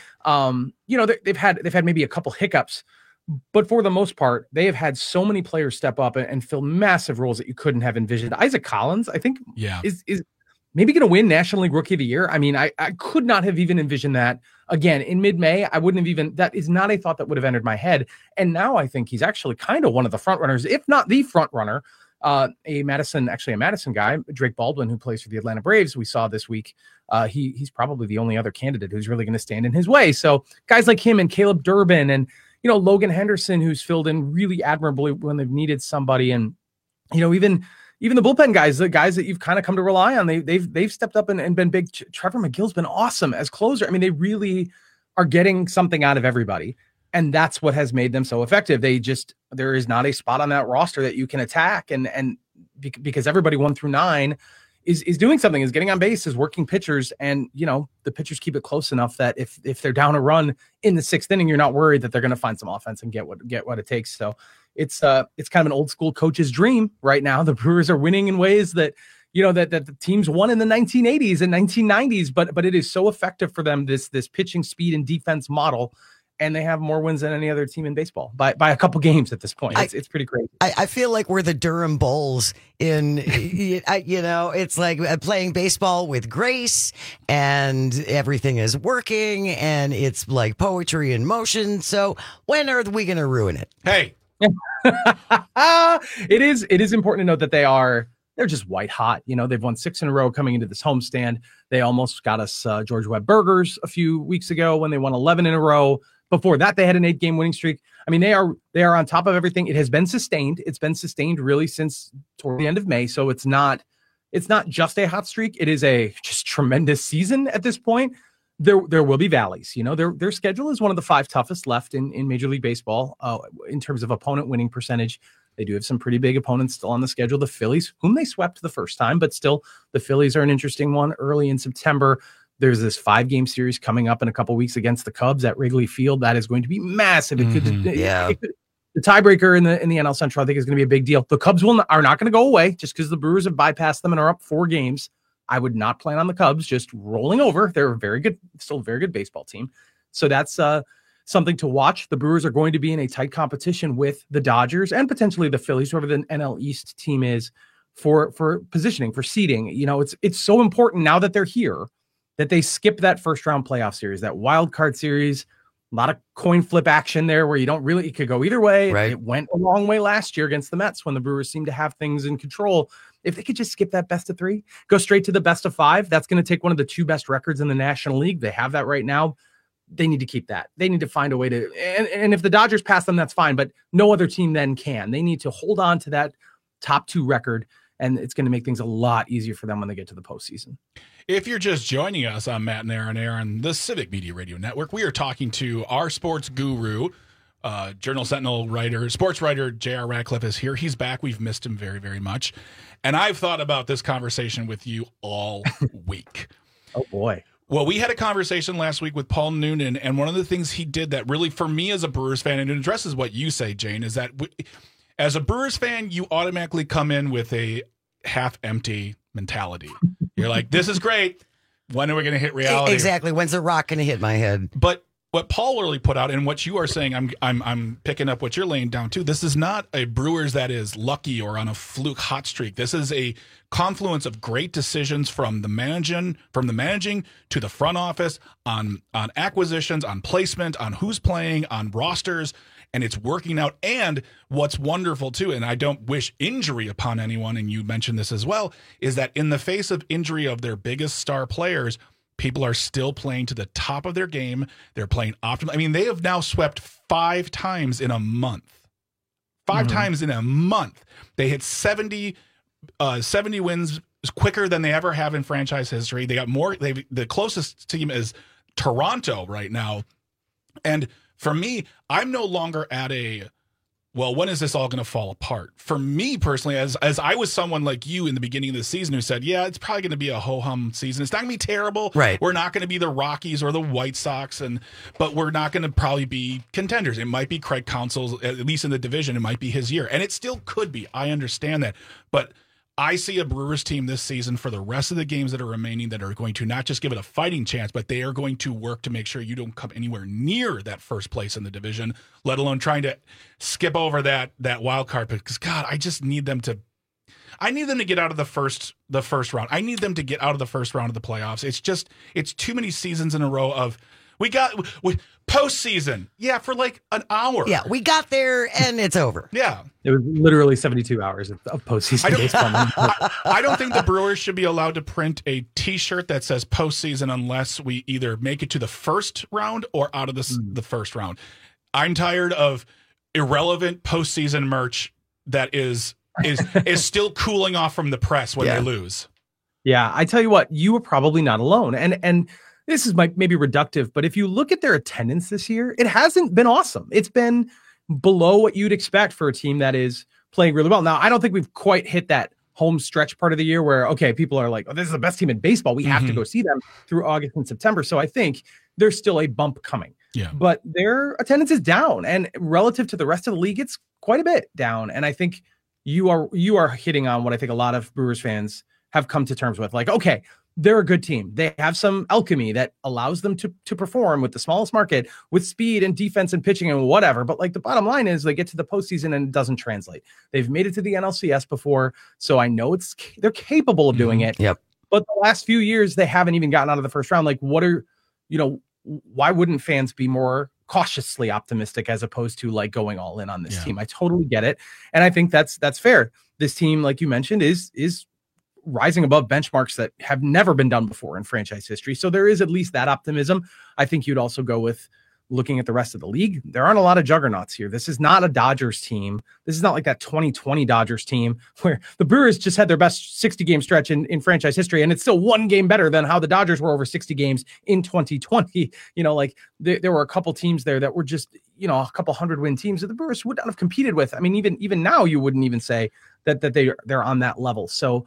They've had maybe a couple hiccups, but for the most part, they have had so many players step up and fill massive roles that you couldn't have envisioned. Isaac Collins, I think, is maybe going to win National League Rookie of the Year. I mean, I could not have even envisioned that. Again, in mid-May, I wouldn't have even, that is not a thought that would have entered my head. And now I think he's actually kind of one of the front runners, if not the front runner. A Madison guy, Drake Baldwin, who plays for the Atlanta Braves, we saw this week. He's probably the only other candidate who's really going to stand in his way. So guys like him and Caleb Durbin and Logan Henderson, who's filled in really admirably when they've needed somebody. And, even the bullpen guys, the guys that you've kind of come to rely on, they've stepped up and been big. Trevor McGill's been awesome as closer. I mean, they really are getting something out of everybody. And that's what has made them so effective. There is not a spot on that roster that you can attack. And because everybody 1 through 9 is doing something, is getting on base, is working pitchers. And, the pitchers keep it close enough that if they're down a run in the 6th inning, you're not worried that they're going to find some offense and get what it takes. So it's kind of an old school coach's dream right now. The Brewers are winning in ways that, that the teams won in the 1980s and 1990s, but it is so effective for them, this pitching speed and defense model. And they have more wins than any other team in baseball by a couple games at this point. It's pretty great. I feel like we're the Durham Bulls it's like playing baseball with grace and everything is working and it's like poetry in motion. So when are we going to ruin it? Hey, it is important to note that they're just white hot. They've won 6 in a row coming into this homestand. They almost got us George Webb burgers a few weeks ago when they won 11 in a row. Before that, they had an 8-game winning streak. I mean, they are on top of everything. It has been sustained. It's been sustained really since toward the end of May. So it's not just a hot streak. It is a just tremendous season at this point. There will be valleys. Their schedule is one of the 5 toughest left in Major League Baseball in terms of opponent winning percentage. They do have some pretty big opponents still on the schedule. The Phillies, whom they swept the first time, but still the Phillies are an interesting one early in September. There's this 5-game series coming up in a couple weeks against the Cubs at Wrigley Field. That is going to be massive. It could, the tiebreaker in the NL Central, I think, is going to be a big deal. The Cubs are not going to go away just because the Brewers have bypassed them and are up 4 games. I would not plan on the Cubs just rolling over. They're still a very good baseball team. So that's something to watch. The Brewers are going to be in a tight competition with the Dodgers and potentially the Phillies, whoever the NL East team is, for positioning, for seeding. You know, it's so important now that they're here that they skip that first round playoff series, that wild card series. A lot of coin flip action there where it could go either way. Right. It went a long way last year against the Mets when the Brewers seemed to have things in control. If they could just skip that best of 3, go straight to the best of 5, that's going to take one of the 2 best records in the National League. They have that right now. They need to keep that. They need to find a way to, and if the Dodgers pass them, that's fine, but no other team then can. They need to hold on to that top 2 record, and it's going to make things a lot easier for them when they get to the postseason. If you're just joining us on Matt and Aaron on the Civic Media Radio Network, we are talking to our sports guru, Journal Sentinel writer, sports writer J.R. Radcliffe is here. He's back. We've missed him very, very much. And I've thought about this conversation with you all week. Oh, boy. Well, we had a conversation last week with Paul Noonan, and one of the things he did that really, for me as a Brewers fan, and it addresses what you say, Jane, is that as a Brewers fan, you automatically come in with a half-empty mentality. You're like, this is great. When are we going to hit reality? Exactly. When's the rock going to hit my head? But what Paul really put out and what you are saying, I'm picking up what you're laying down too. This is not a Brewers that is lucky or on a fluke hot streak. This is a confluence of great decisions from the managing to the front office on acquisitions, on placement, on who's playing, on rosters, and it's working out. And what's wonderful too, and I don't wish injury upon anyone, and you mentioned this as well, is that in the face of injury of their biggest star players, people are still playing to the top of their game. They're playing optimal. I mean, they have now swept 5 times in a month. 5 times in a month. They hit 70 wins quicker than they ever have in franchise history. They got more. The closest team is Toronto right now. And for me, I'm no longer at when is this all going to fall apart? For me personally, as I was someone like you in the beginning of the season who said, yeah, it's probably going to be a ho-hum season. It's not going to be terrible. Right. We're not going to be the Rockies or the White Sox, but we're not going to probably be contenders. It might be Craig Counsell's, at least in the division, it might be his year. And it still could be. I understand that. But I see a Brewers team this season for the rest of the games that are remaining that are going to not just give it a fighting chance, but they are going to work to make sure you don't come anywhere near that first place in the division, let alone trying to skip over that wild card. Because God, I just need them to. I need them to get out of the first round. I need them to get out of the first round of the playoffs. It's too many seasons in a row of we postseason. Yeah, for like an hour. Yeah, we got there and it's over. Yeah. It was literally 72 hours of postseason baseball. I don't think the Brewers should be allowed to print a T-shirt that says postseason unless we either make it to the first round or out of the first round. I'm tired of irrelevant postseason merch that is still cooling off from the press when they lose. Yeah, I tell you what, you were probably not alone. And this is maybe reductive, but if you look at their attendance this year, it hasn't been awesome. It's been below what you'd expect for a team that is playing really well. Now, I don't think we've quite hit that home stretch part of the year where, okay, people are like, oh, this is the best team in baseball. We have to go see them through August and September. So I think there's still a bump coming. Yeah. But their attendance is down, and relative to the rest of the league, it's quite a bit down. And I think you are hitting on what I think a lot of Brewers fans have come to terms with. Like, okay, they're a good team. They have some alchemy that allows them to perform with the smallest market, with speed and defense and pitching and whatever. But like the bottom line is they get to the postseason and it doesn't translate. They've made it to the NLCS before, so I know they're capable of doing it. Yep. But the last few years, they haven't even gotten out of the first round. Like, why wouldn't fans be more cautiously optimistic as opposed to like going all in on this team? I totally get it. And I think that's fair. This team, like you mentioned, is rising above benchmarks that have never been done before in franchise history. So there is at least that optimism. I think you'd also go with looking at the rest of the league. There aren't a lot of juggernauts here. This is not a Dodgers team. This is not like that 2020 Dodgers team where the Brewers just had their best 60-game stretch in franchise history, and it's still one game better than how the Dodgers were over 60 games in 2020. There were a couple teams there that were just, a couple 100-win teams that the Brewers would not have competed with. I mean, even now, you wouldn't even say that they're on that level. So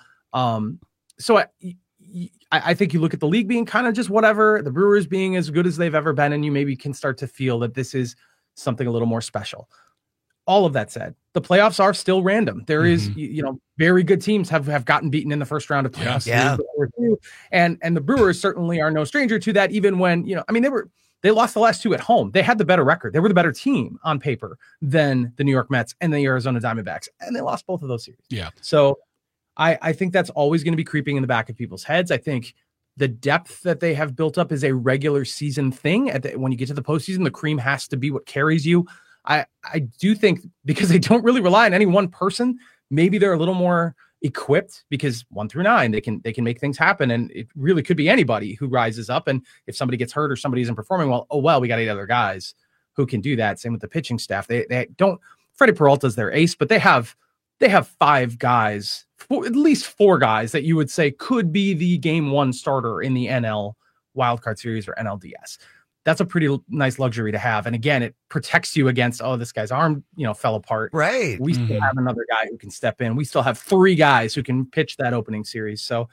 I think you look at the league being kind of just whatever, the Brewers being as good as they've ever been, and you maybe can start to feel that this is something a little more special. All of that said, the playoffs are still random. There is, very good teams have gotten beaten in the first round of playoffs. Yeah. And the Brewers certainly are no stranger to that, even when, They lost the last 2 at home. They had the better record. They were the better team on paper than the New York Mets and the Arizona Diamondbacks, and they lost both of those series. Yeah. So I think that's always going to be creeping in the back of people's heads. I think the depth that they have built up is a regular season thing. When you get to the postseason, the cream has to be what carries you. I do think because they don't really rely on any one person, maybe they're a little more equipped because 1 through 9 they can make things happen, and it really could be anybody who rises up. And if somebody gets hurt or somebody isn't performing well, we got 8 other guys who can do that. Same with the pitching staff. They don't. Freddie Peralta's their ace, but they have 5 guys, at least 4 guys that you would say could be the game 1 starter in the NL Wildcard Series or NLDS. That's a pretty nice luxury to have. And again, it protects you against, this guy's arm, fell apart. Right. We still have another guy who can step in. We still have 3 guys who can pitch that opening series. So,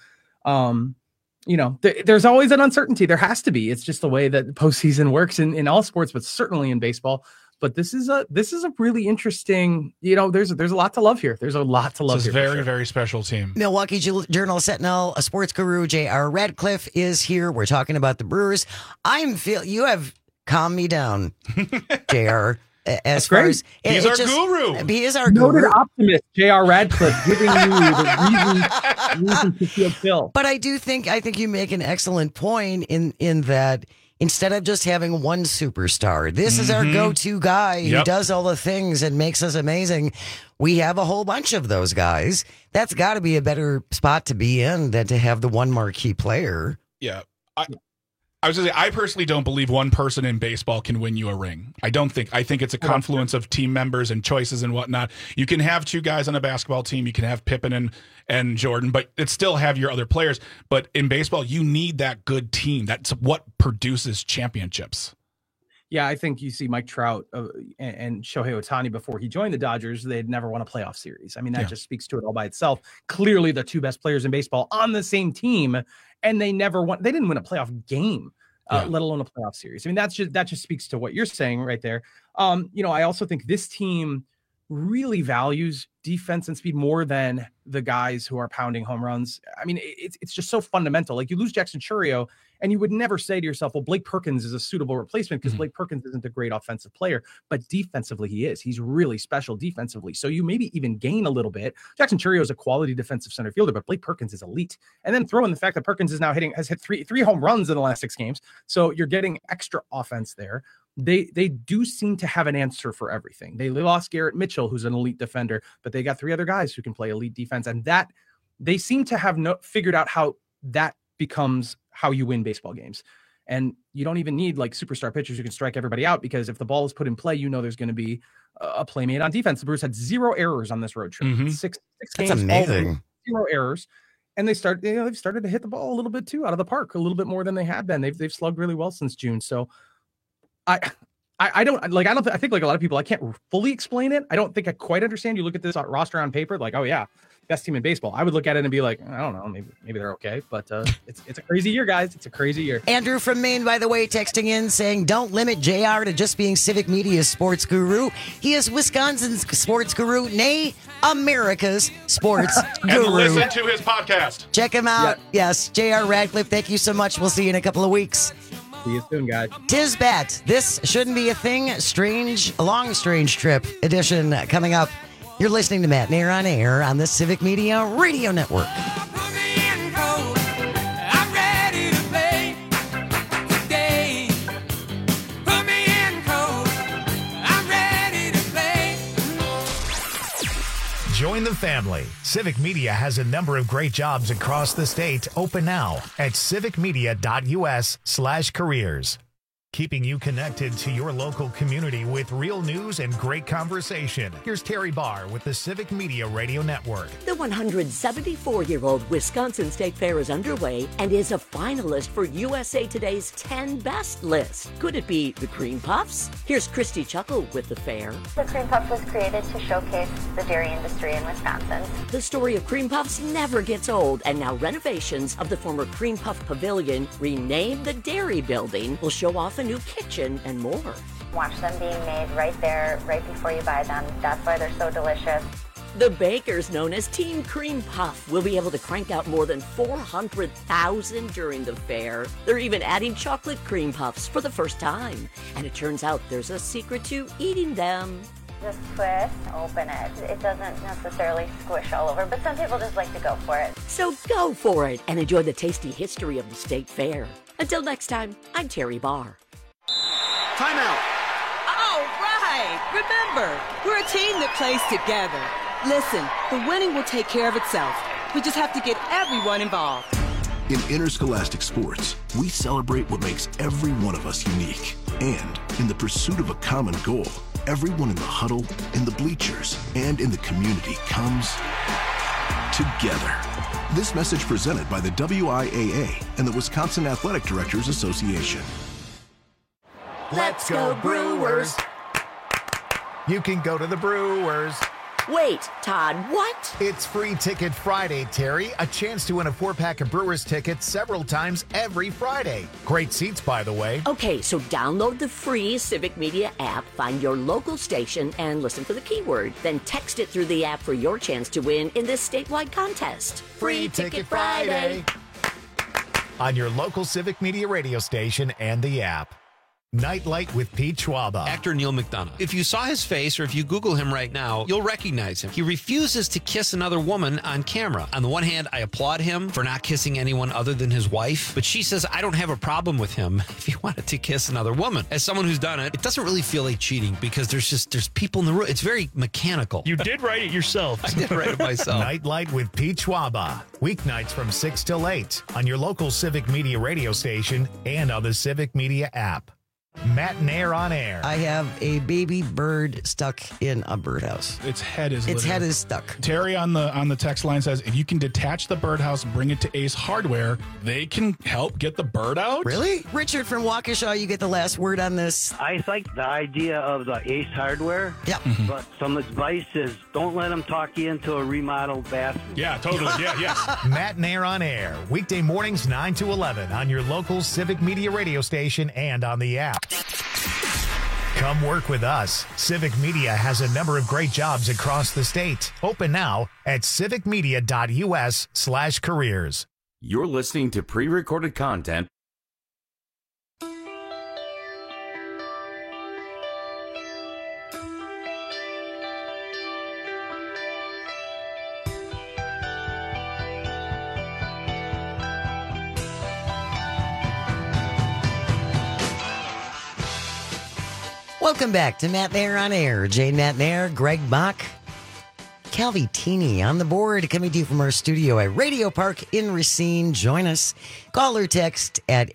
there's always an uncertainty. There has to be. It's just the way that the postseason works in all sports, but certainly in baseball. But this is a really interesting, there's a lot to love here. There's a lot to love This is here. a very, very special team. Milwaukee Journal Sentinel, a sports guru, J.R. Radcliffe is here. We're talking about the Brewers. You have calmed me down, J.R. As far as he's our guru. He is our Noted guru. optimist, J.R. Radcliffe, giving you the reason to feel chill. But I think you make an excellent point in that instead of just having one superstar, this is our go-to guy who does all the things and makes us amazing. We have a whole bunch of those guys. That's got to be a better spot to be in than to have the one marquee player. Yeah. I was going to say, I personally don't believe one person in baseball can win you a ring. I think it's a confluence of team members and choices and whatnot. You can have 2 guys on a basketball team. You can have Pippen and Jordan, but it still have your other players. But in baseball, you need that good team. That's what produces championships. Yeah, I think you see Mike Trout and Shohei Ohtani before he joined the Dodgers, they'd never won a playoff series. I mean, that just speaks to it all by itself. Clearly the 2 best players in baseball on the same team, and they didn't win a playoff game, let alone a playoff series. I mean, that just speaks to what you're saying right there. I also think this team really values defense and speed more than the guys who are pounding home runs. I mean, it's just so fundamental. Like, you lose Jackson Chourio, and you would never say to yourself, well, Blake Perkins is a suitable replacement because Blake Perkins isn't a great offensive player, but defensively he is. He's really special defensively. So you maybe even gain a little bit. Jackson Chourio is a quality defensive center fielder, but Blake Perkins is elite. And then throw in the fact that Perkins has hit three home runs in the last 6 games. So you're getting extra offense there. They do seem to have an answer for everything. They lost Garrett Mitchell, who's an elite defender, but they got 3 other guys who can play elite defense. And that they seem to have figured out how that becomes how you win baseball games. And you don't even need like superstar pitchers who can strike everybody out, because if the ball is put in play, there's going to be a playmate on defense. The Brewers had 0 errors on this road trip. 6 games. That's amazing. 0 errors. And they've started to hit the ball a little bit too out of the park, a little bit more than they had been. They've slugged really well since June. So I think like a lot of people, I can't fully explain it. I don't think I quite understand. You look at this roster on paper, like, oh yeah, best team in baseball. I would look at it and be like, I don't know, maybe they're okay, but it's a crazy year, guys. It's a crazy year. Andrew from Maine, by the way, texting in saying, don't limit JR to just being Civic Media's sports guru. He is Wisconsin's sports guru, nay, America's sports guru. And listen to his podcast. Check him out. Yes, JR Radcliffe, thank you so much. We'll see you in a couple of weeks. See you soon, guys. Tisbat, this shouldn't be a thing. A long strange trip edition coming up. You're listening to Matt Nair on Air on the Civic Media Radio Network. Join the family. Civic Media has a number of great jobs across the state open now at civicmedia.us/careers. Keeping you connected to your local community with real news and great conversation. Here's Terry Barr with the Civic Media Radio Network. The 174-year-old Wisconsin State Fair is underway and is a finalist for USA Today's 10 Best list. Could it be the Cream Puffs? Here's Christy Chuckle with the fair. The Cream Puff was created to showcase the dairy industry in Wisconsin. The story of Cream Puffs never gets old, and now renovations of the former Cream Puff Pavilion, renamed the Dairy Building, will show off a new kitchen and more. Watch them being made right there, right before you buy them. That's why they're so delicious. The bakers known as Team Cream Puff will be able to crank out more than 400,000 during the fair. They're even adding chocolate cream puffs for the first time. And it turns out there's a secret to eating them. Just twist, open it. It doesn't necessarily squish all over, but some people just like to go for it. So go for it and enjoy the tasty history of the state fair. Until next time, I'm Terry Barr. Timeout. All right. Remember, we're a team that plays together. Listen, the winning will take care of itself. We just have to get everyone involved. In interscholastic sports, we celebrate what makes every one of us unique. And in the pursuit of a common goal, everyone in the huddle, in the bleachers, and in the community comes together. This message presented by the WIAA and the Wisconsin Athletic Directors Association. Let's go Brewers! You can go to the Brewers. Wait, Todd, what? It's Free Ticket Friday, Terry. A chance to win a 4-pack of Brewers tickets several times every Friday. Great seats, by the way. Okay, so download the free Civic Media app, find your local station, and listen for the keyword. Then text it through the app for your chance to win in this statewide contest. Free Ticket Friday. On your local Civic Media radio station and the app. Nightlight with Pete Schwaba. Actor Neil McDonough. If you saw his face or if you Google him right now, you'll recognize him. He refuses to kiss another woman on camera. On the one hand, I applaud him for not kissing anyone other than his wife, but she says I don't have a problem with him if he wanted to kiss another woman. As someone who's done it, it doesn't really feel like cheating because there's people in the room. It's very mechanical. You did write it yourself. I did write it myself. Nightlight with Pete Schwaba. Weeknights from 6 till 8 on your local Civic Media radio station and on the Civic Media app. Matt Nair on air. I have a baby bird stuck in a birdhouse. Its head is stuck. Terry on the text line says if you can detach the birdhouse and bring it to Ace Hardware, they can help get the bird out. Really? Richard from Waukesha, you get the last word on this. I like the idea of the Ace Hardware. Yeah. But some advice is don't let them talk you into a remodeled bathroom. Yeah, totally. Yeah. Matt Nair on air. Weekday mornings 9 to 11 on your local Civic Media radio station and on the app. Come work with us. Civic Media has a number of great jobs across the state. Open now at civicmedia.us/careers. You're listening to pre-recorded content. Welcome back to Matt Nair on air. Jane Matt Nair, Greg Bach, Calvi Teeny on the board, coming to you from our studio at Radio Park in Racine. Join us. Call or text at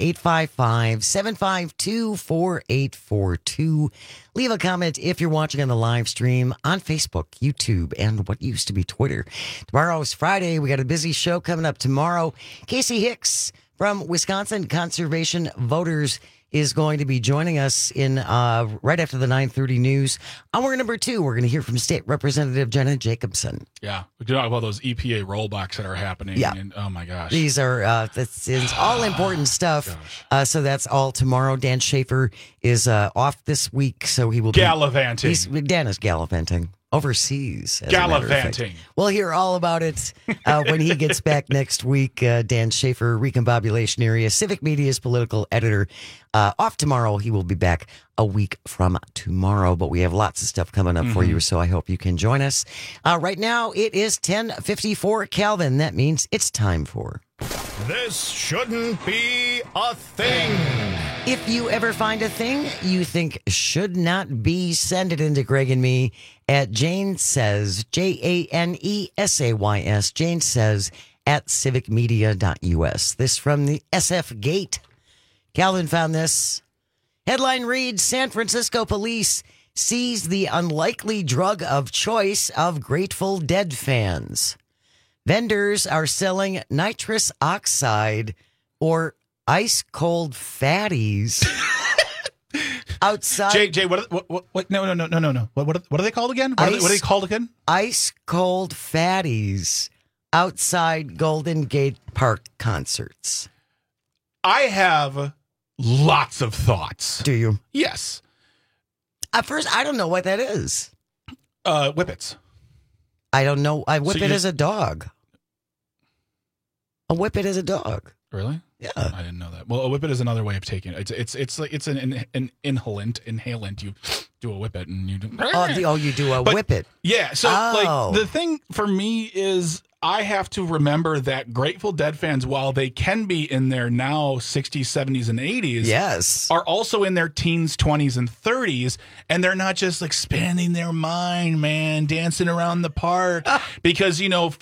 855-752-4842. Leave a comment if you're watching on the live stream on Facebook, YouTube, and what used to be Twitter. Tomorrow's Friday. We got a busy show coming up tomorrow. Casey Hicks from Wisconsin Conservation Voters is going to be joining us in right after the 9:30 news. Hour number 2, we're going to hear from State Representative Jenna Jacobson. Yeah, we can talk about those EPA rollbacks that are happening. Yeah. And, oh, my gosh. These are this is all important stuff. So that's all tomorrow. Dan Schaefer is off this week, so he will gallivanting. Dan is gallivanting. Overseas. Gallivanting. We'll hear all about it when he gets back next week. Dan Schaefer, Recombobulation Area, Civic Media's political editor. Off tomorrow. He will be back a week from tomorrow, but we have lots of stuff coming up for you, so I hope you can join us. Right now, it is 10:54 Calvin. That means it's time for... This shouldn't be a thing. If you ever find a thing you think should not be, send it into Greg and me at Jane Says, JANESAYS, Jane Says at civicmedia.us. This from the SF Gate. Calvin found this. Headline reads, San Francisco police seize the unlikely drug of choice of Grateful Dead fans. Vendors are selling nitrous oxide or ice cold fatties outside. Jay, what? No. What are they called again? What are they called again? Ice cold fatties outside Golden Gate Park concerts. I have lots of thoughts. Do you? Yes. At first, I don't know what that is. Whippets. I don't know. I whip So it you- as a dog. A whip it as a dog. Really? Yeah. I didn't know that. Well, a whippet is another way of taking it. It's like it's an inhalant. You do a whippet and you do. You do a whip it. Yeah. So Oh. like the thing for me is I have to remember that Grateful Dead fans, while they can be in their now 60s, 70s, and 80s, yes, are also in their teens, 20s, and 30s, and they're not just like expanding their mind, man, dancing around the park. Because,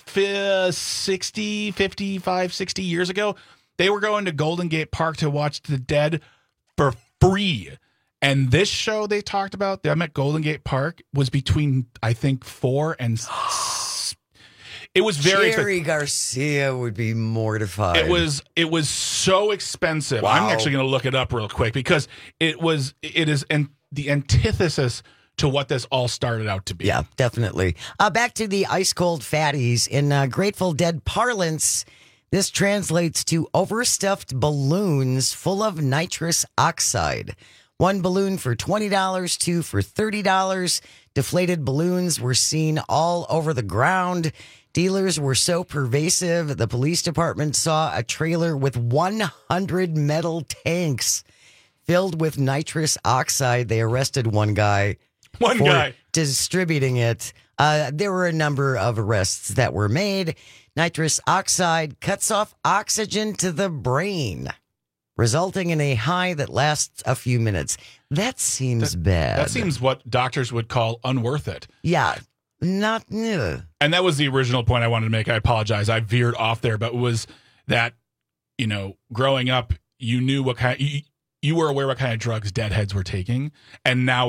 55, 60 years ago, they were going to Golden Gate Park to watch the Dead for free. And this show they talked about, them at Golden Gate Park, was between, I think, 4 and it was very Jerry Garcia would be mortified. It was so expensive. Wow. I'm actually going to look it up real quick because it is the antithesis to what this all started out to be. Yeah, definitely. Back to the ice cold fatties. In Grateful Dead parlance, this translates to overstuffed balloons full of nitrous oxide. One balloon for $20, two for $30. Deflated balloons were seen all over the ground. Dealers were so pervasive, the police department saw a trailer with 100 metal tanks filled with nitrous oxide. They arrested one guy for distributing it. There were a number of arrests that were made. Nitrous oxide cuts off oxygen to the brain, resulting in a high that lasts a few minutes. That seems bad. That seems what doctors would call unworth it. Yeah. Not new. And that was the original point I wanted to make. I apologize. I veered off there, but it was that, growing up, you knew what kind you were aware what kind of drugs deadheads were taking. And now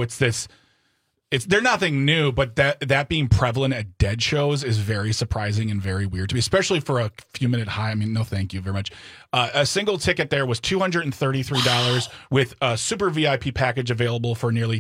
they're nothing new, but that being prevalent at Dead shows is very surprising and very weird to me, especially for a few minute high. I mean, no, thank you very much. A single ticket there was $233 with a super VIP package available for nearly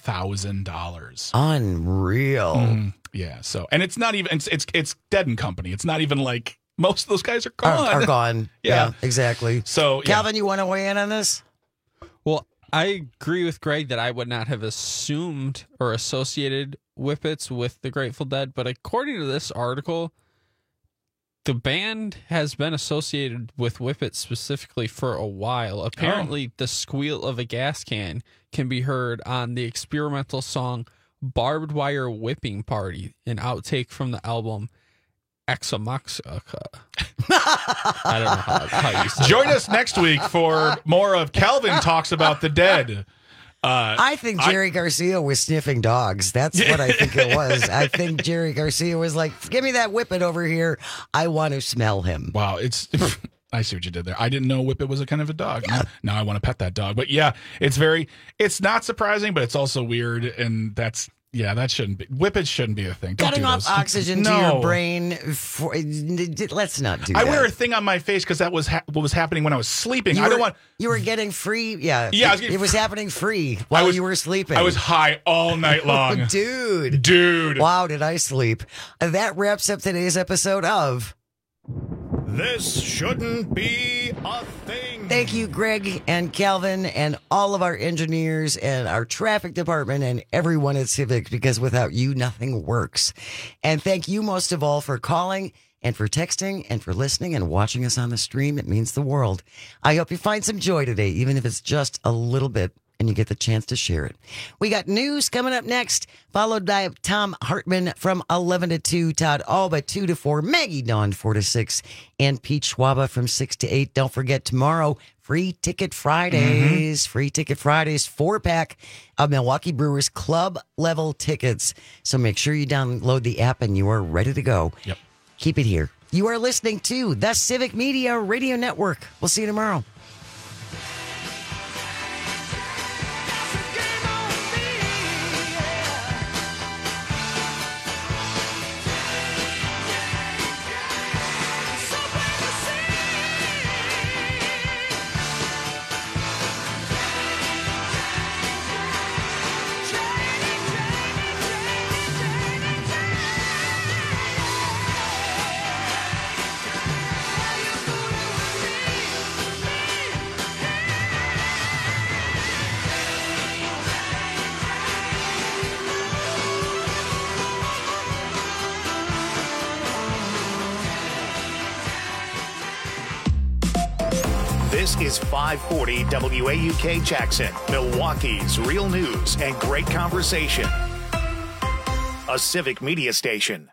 $10,000. Unreal. Mm-hmm. Yeah. So, and it's not even, it's Dead and Company. It's not even like most of those guys are gone. Are gone. Yeah, exactly. So, Calvin, you want to weigh in on this? Well, I agree with Greg that I would not have assumed or associated Whippets with the Grateful Dead, but according to this article, the band has been associated with Whippets specifically for a while. Apparently, the squeal of a gas can be heard on the experimental song Barbed Wire Whipping Party, an outtake from the album Exomoxica. I don't know how you say Join that. us next week for more of Calvin Talks About the Dead. I think Jerry Garcia was sniffing dogs. That's what I think it was. I think Jerry Garcia was like, give me that Whippet over here. I want to smell him. Wow, I see what you did there. I didn't know Whippet was a kind of a dog. Yeah. Now I want to pet that dog. But yeah, it's not surprising, but it's also weird. And that shouldn't be. Whippets shouldn't be a thing. Don't Cutting do off those. oxygen to your brain. Let's not do that. I wear a thing on my face because that was what was happening when I was sleeping. You were getting free. Yeah. It was happening free while you were sleeping. I was high all night long. Dude. Wow, did I sleep. That wraps up today's episode of This Shouldn't Be a Thing. Thank you, Greg and Calvin and all of our engineers and our traffic department and everyone at Civic, because without you, nothing works. And thank you most of all for calling and for texting and for listening and watching us on the stream. It means the world. I hope you find some joy today, even if it's just a little bit, and you get the chance to share it. We got news coming up next, followed by Tom Hartman from 11 to 2, Todd Alba 2 to 4, Maggie Dawn 4 to 6, and Pete Schwaba from 6 to 8. Don't forget tomorrow, Free Ticket Fridays. Free Ticket Fridays, 4-pack of Milwaukee Brewers club level tickets. So make sure you download the app and you are ready to go. Yep. Keep it here. You are listening to the Civic Media Radio Network. We'll see you tomorrow. is 540 WAUK Jackson, Milwaukee's real news and great conversation. A Civic Media station.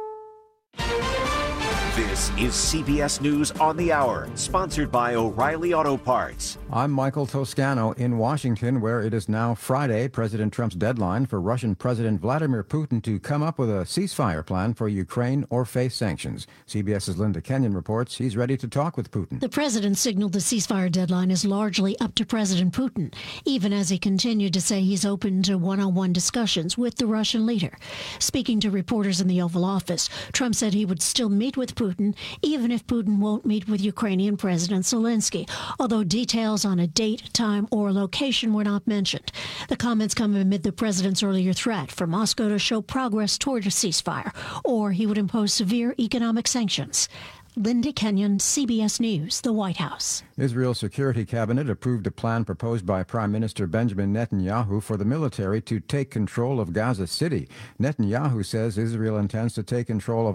This is CBS News on the Hour, sponsored by O'Reilly Auto Parts. I'm Michael Toscano in Washington, where it is now Friday, President Trump's deadline for Russian President Vladimir Putin to come up with a ceasefire plan for Ukraine or face sanctions. CBS's Linda Kenyon reports he's ready to talk with Putin. The president signaled the ceasefire deadline is largely up to President Putin, even as he continued to say he's open to one-on-one discussions with the Russian leader. Speaking to reporters in the Oval Office, Trump said he would still meet with Putin, even if Putin won't meet with Ukrainian President Zelensky, although details on a date, time, or location were not mentioned. The comments come amid the president's earlier threat for Moscow to show progress toward a ceasefire, or he would impose severe economic sanctions. Linda Kenyon, CBS News, the White House. Israel's Security Cabinet approved a plan proposed by Prime Minister Benjamin Netanyahu for the military to take control of Gaza City. Netanyahu says Israel intends to take control of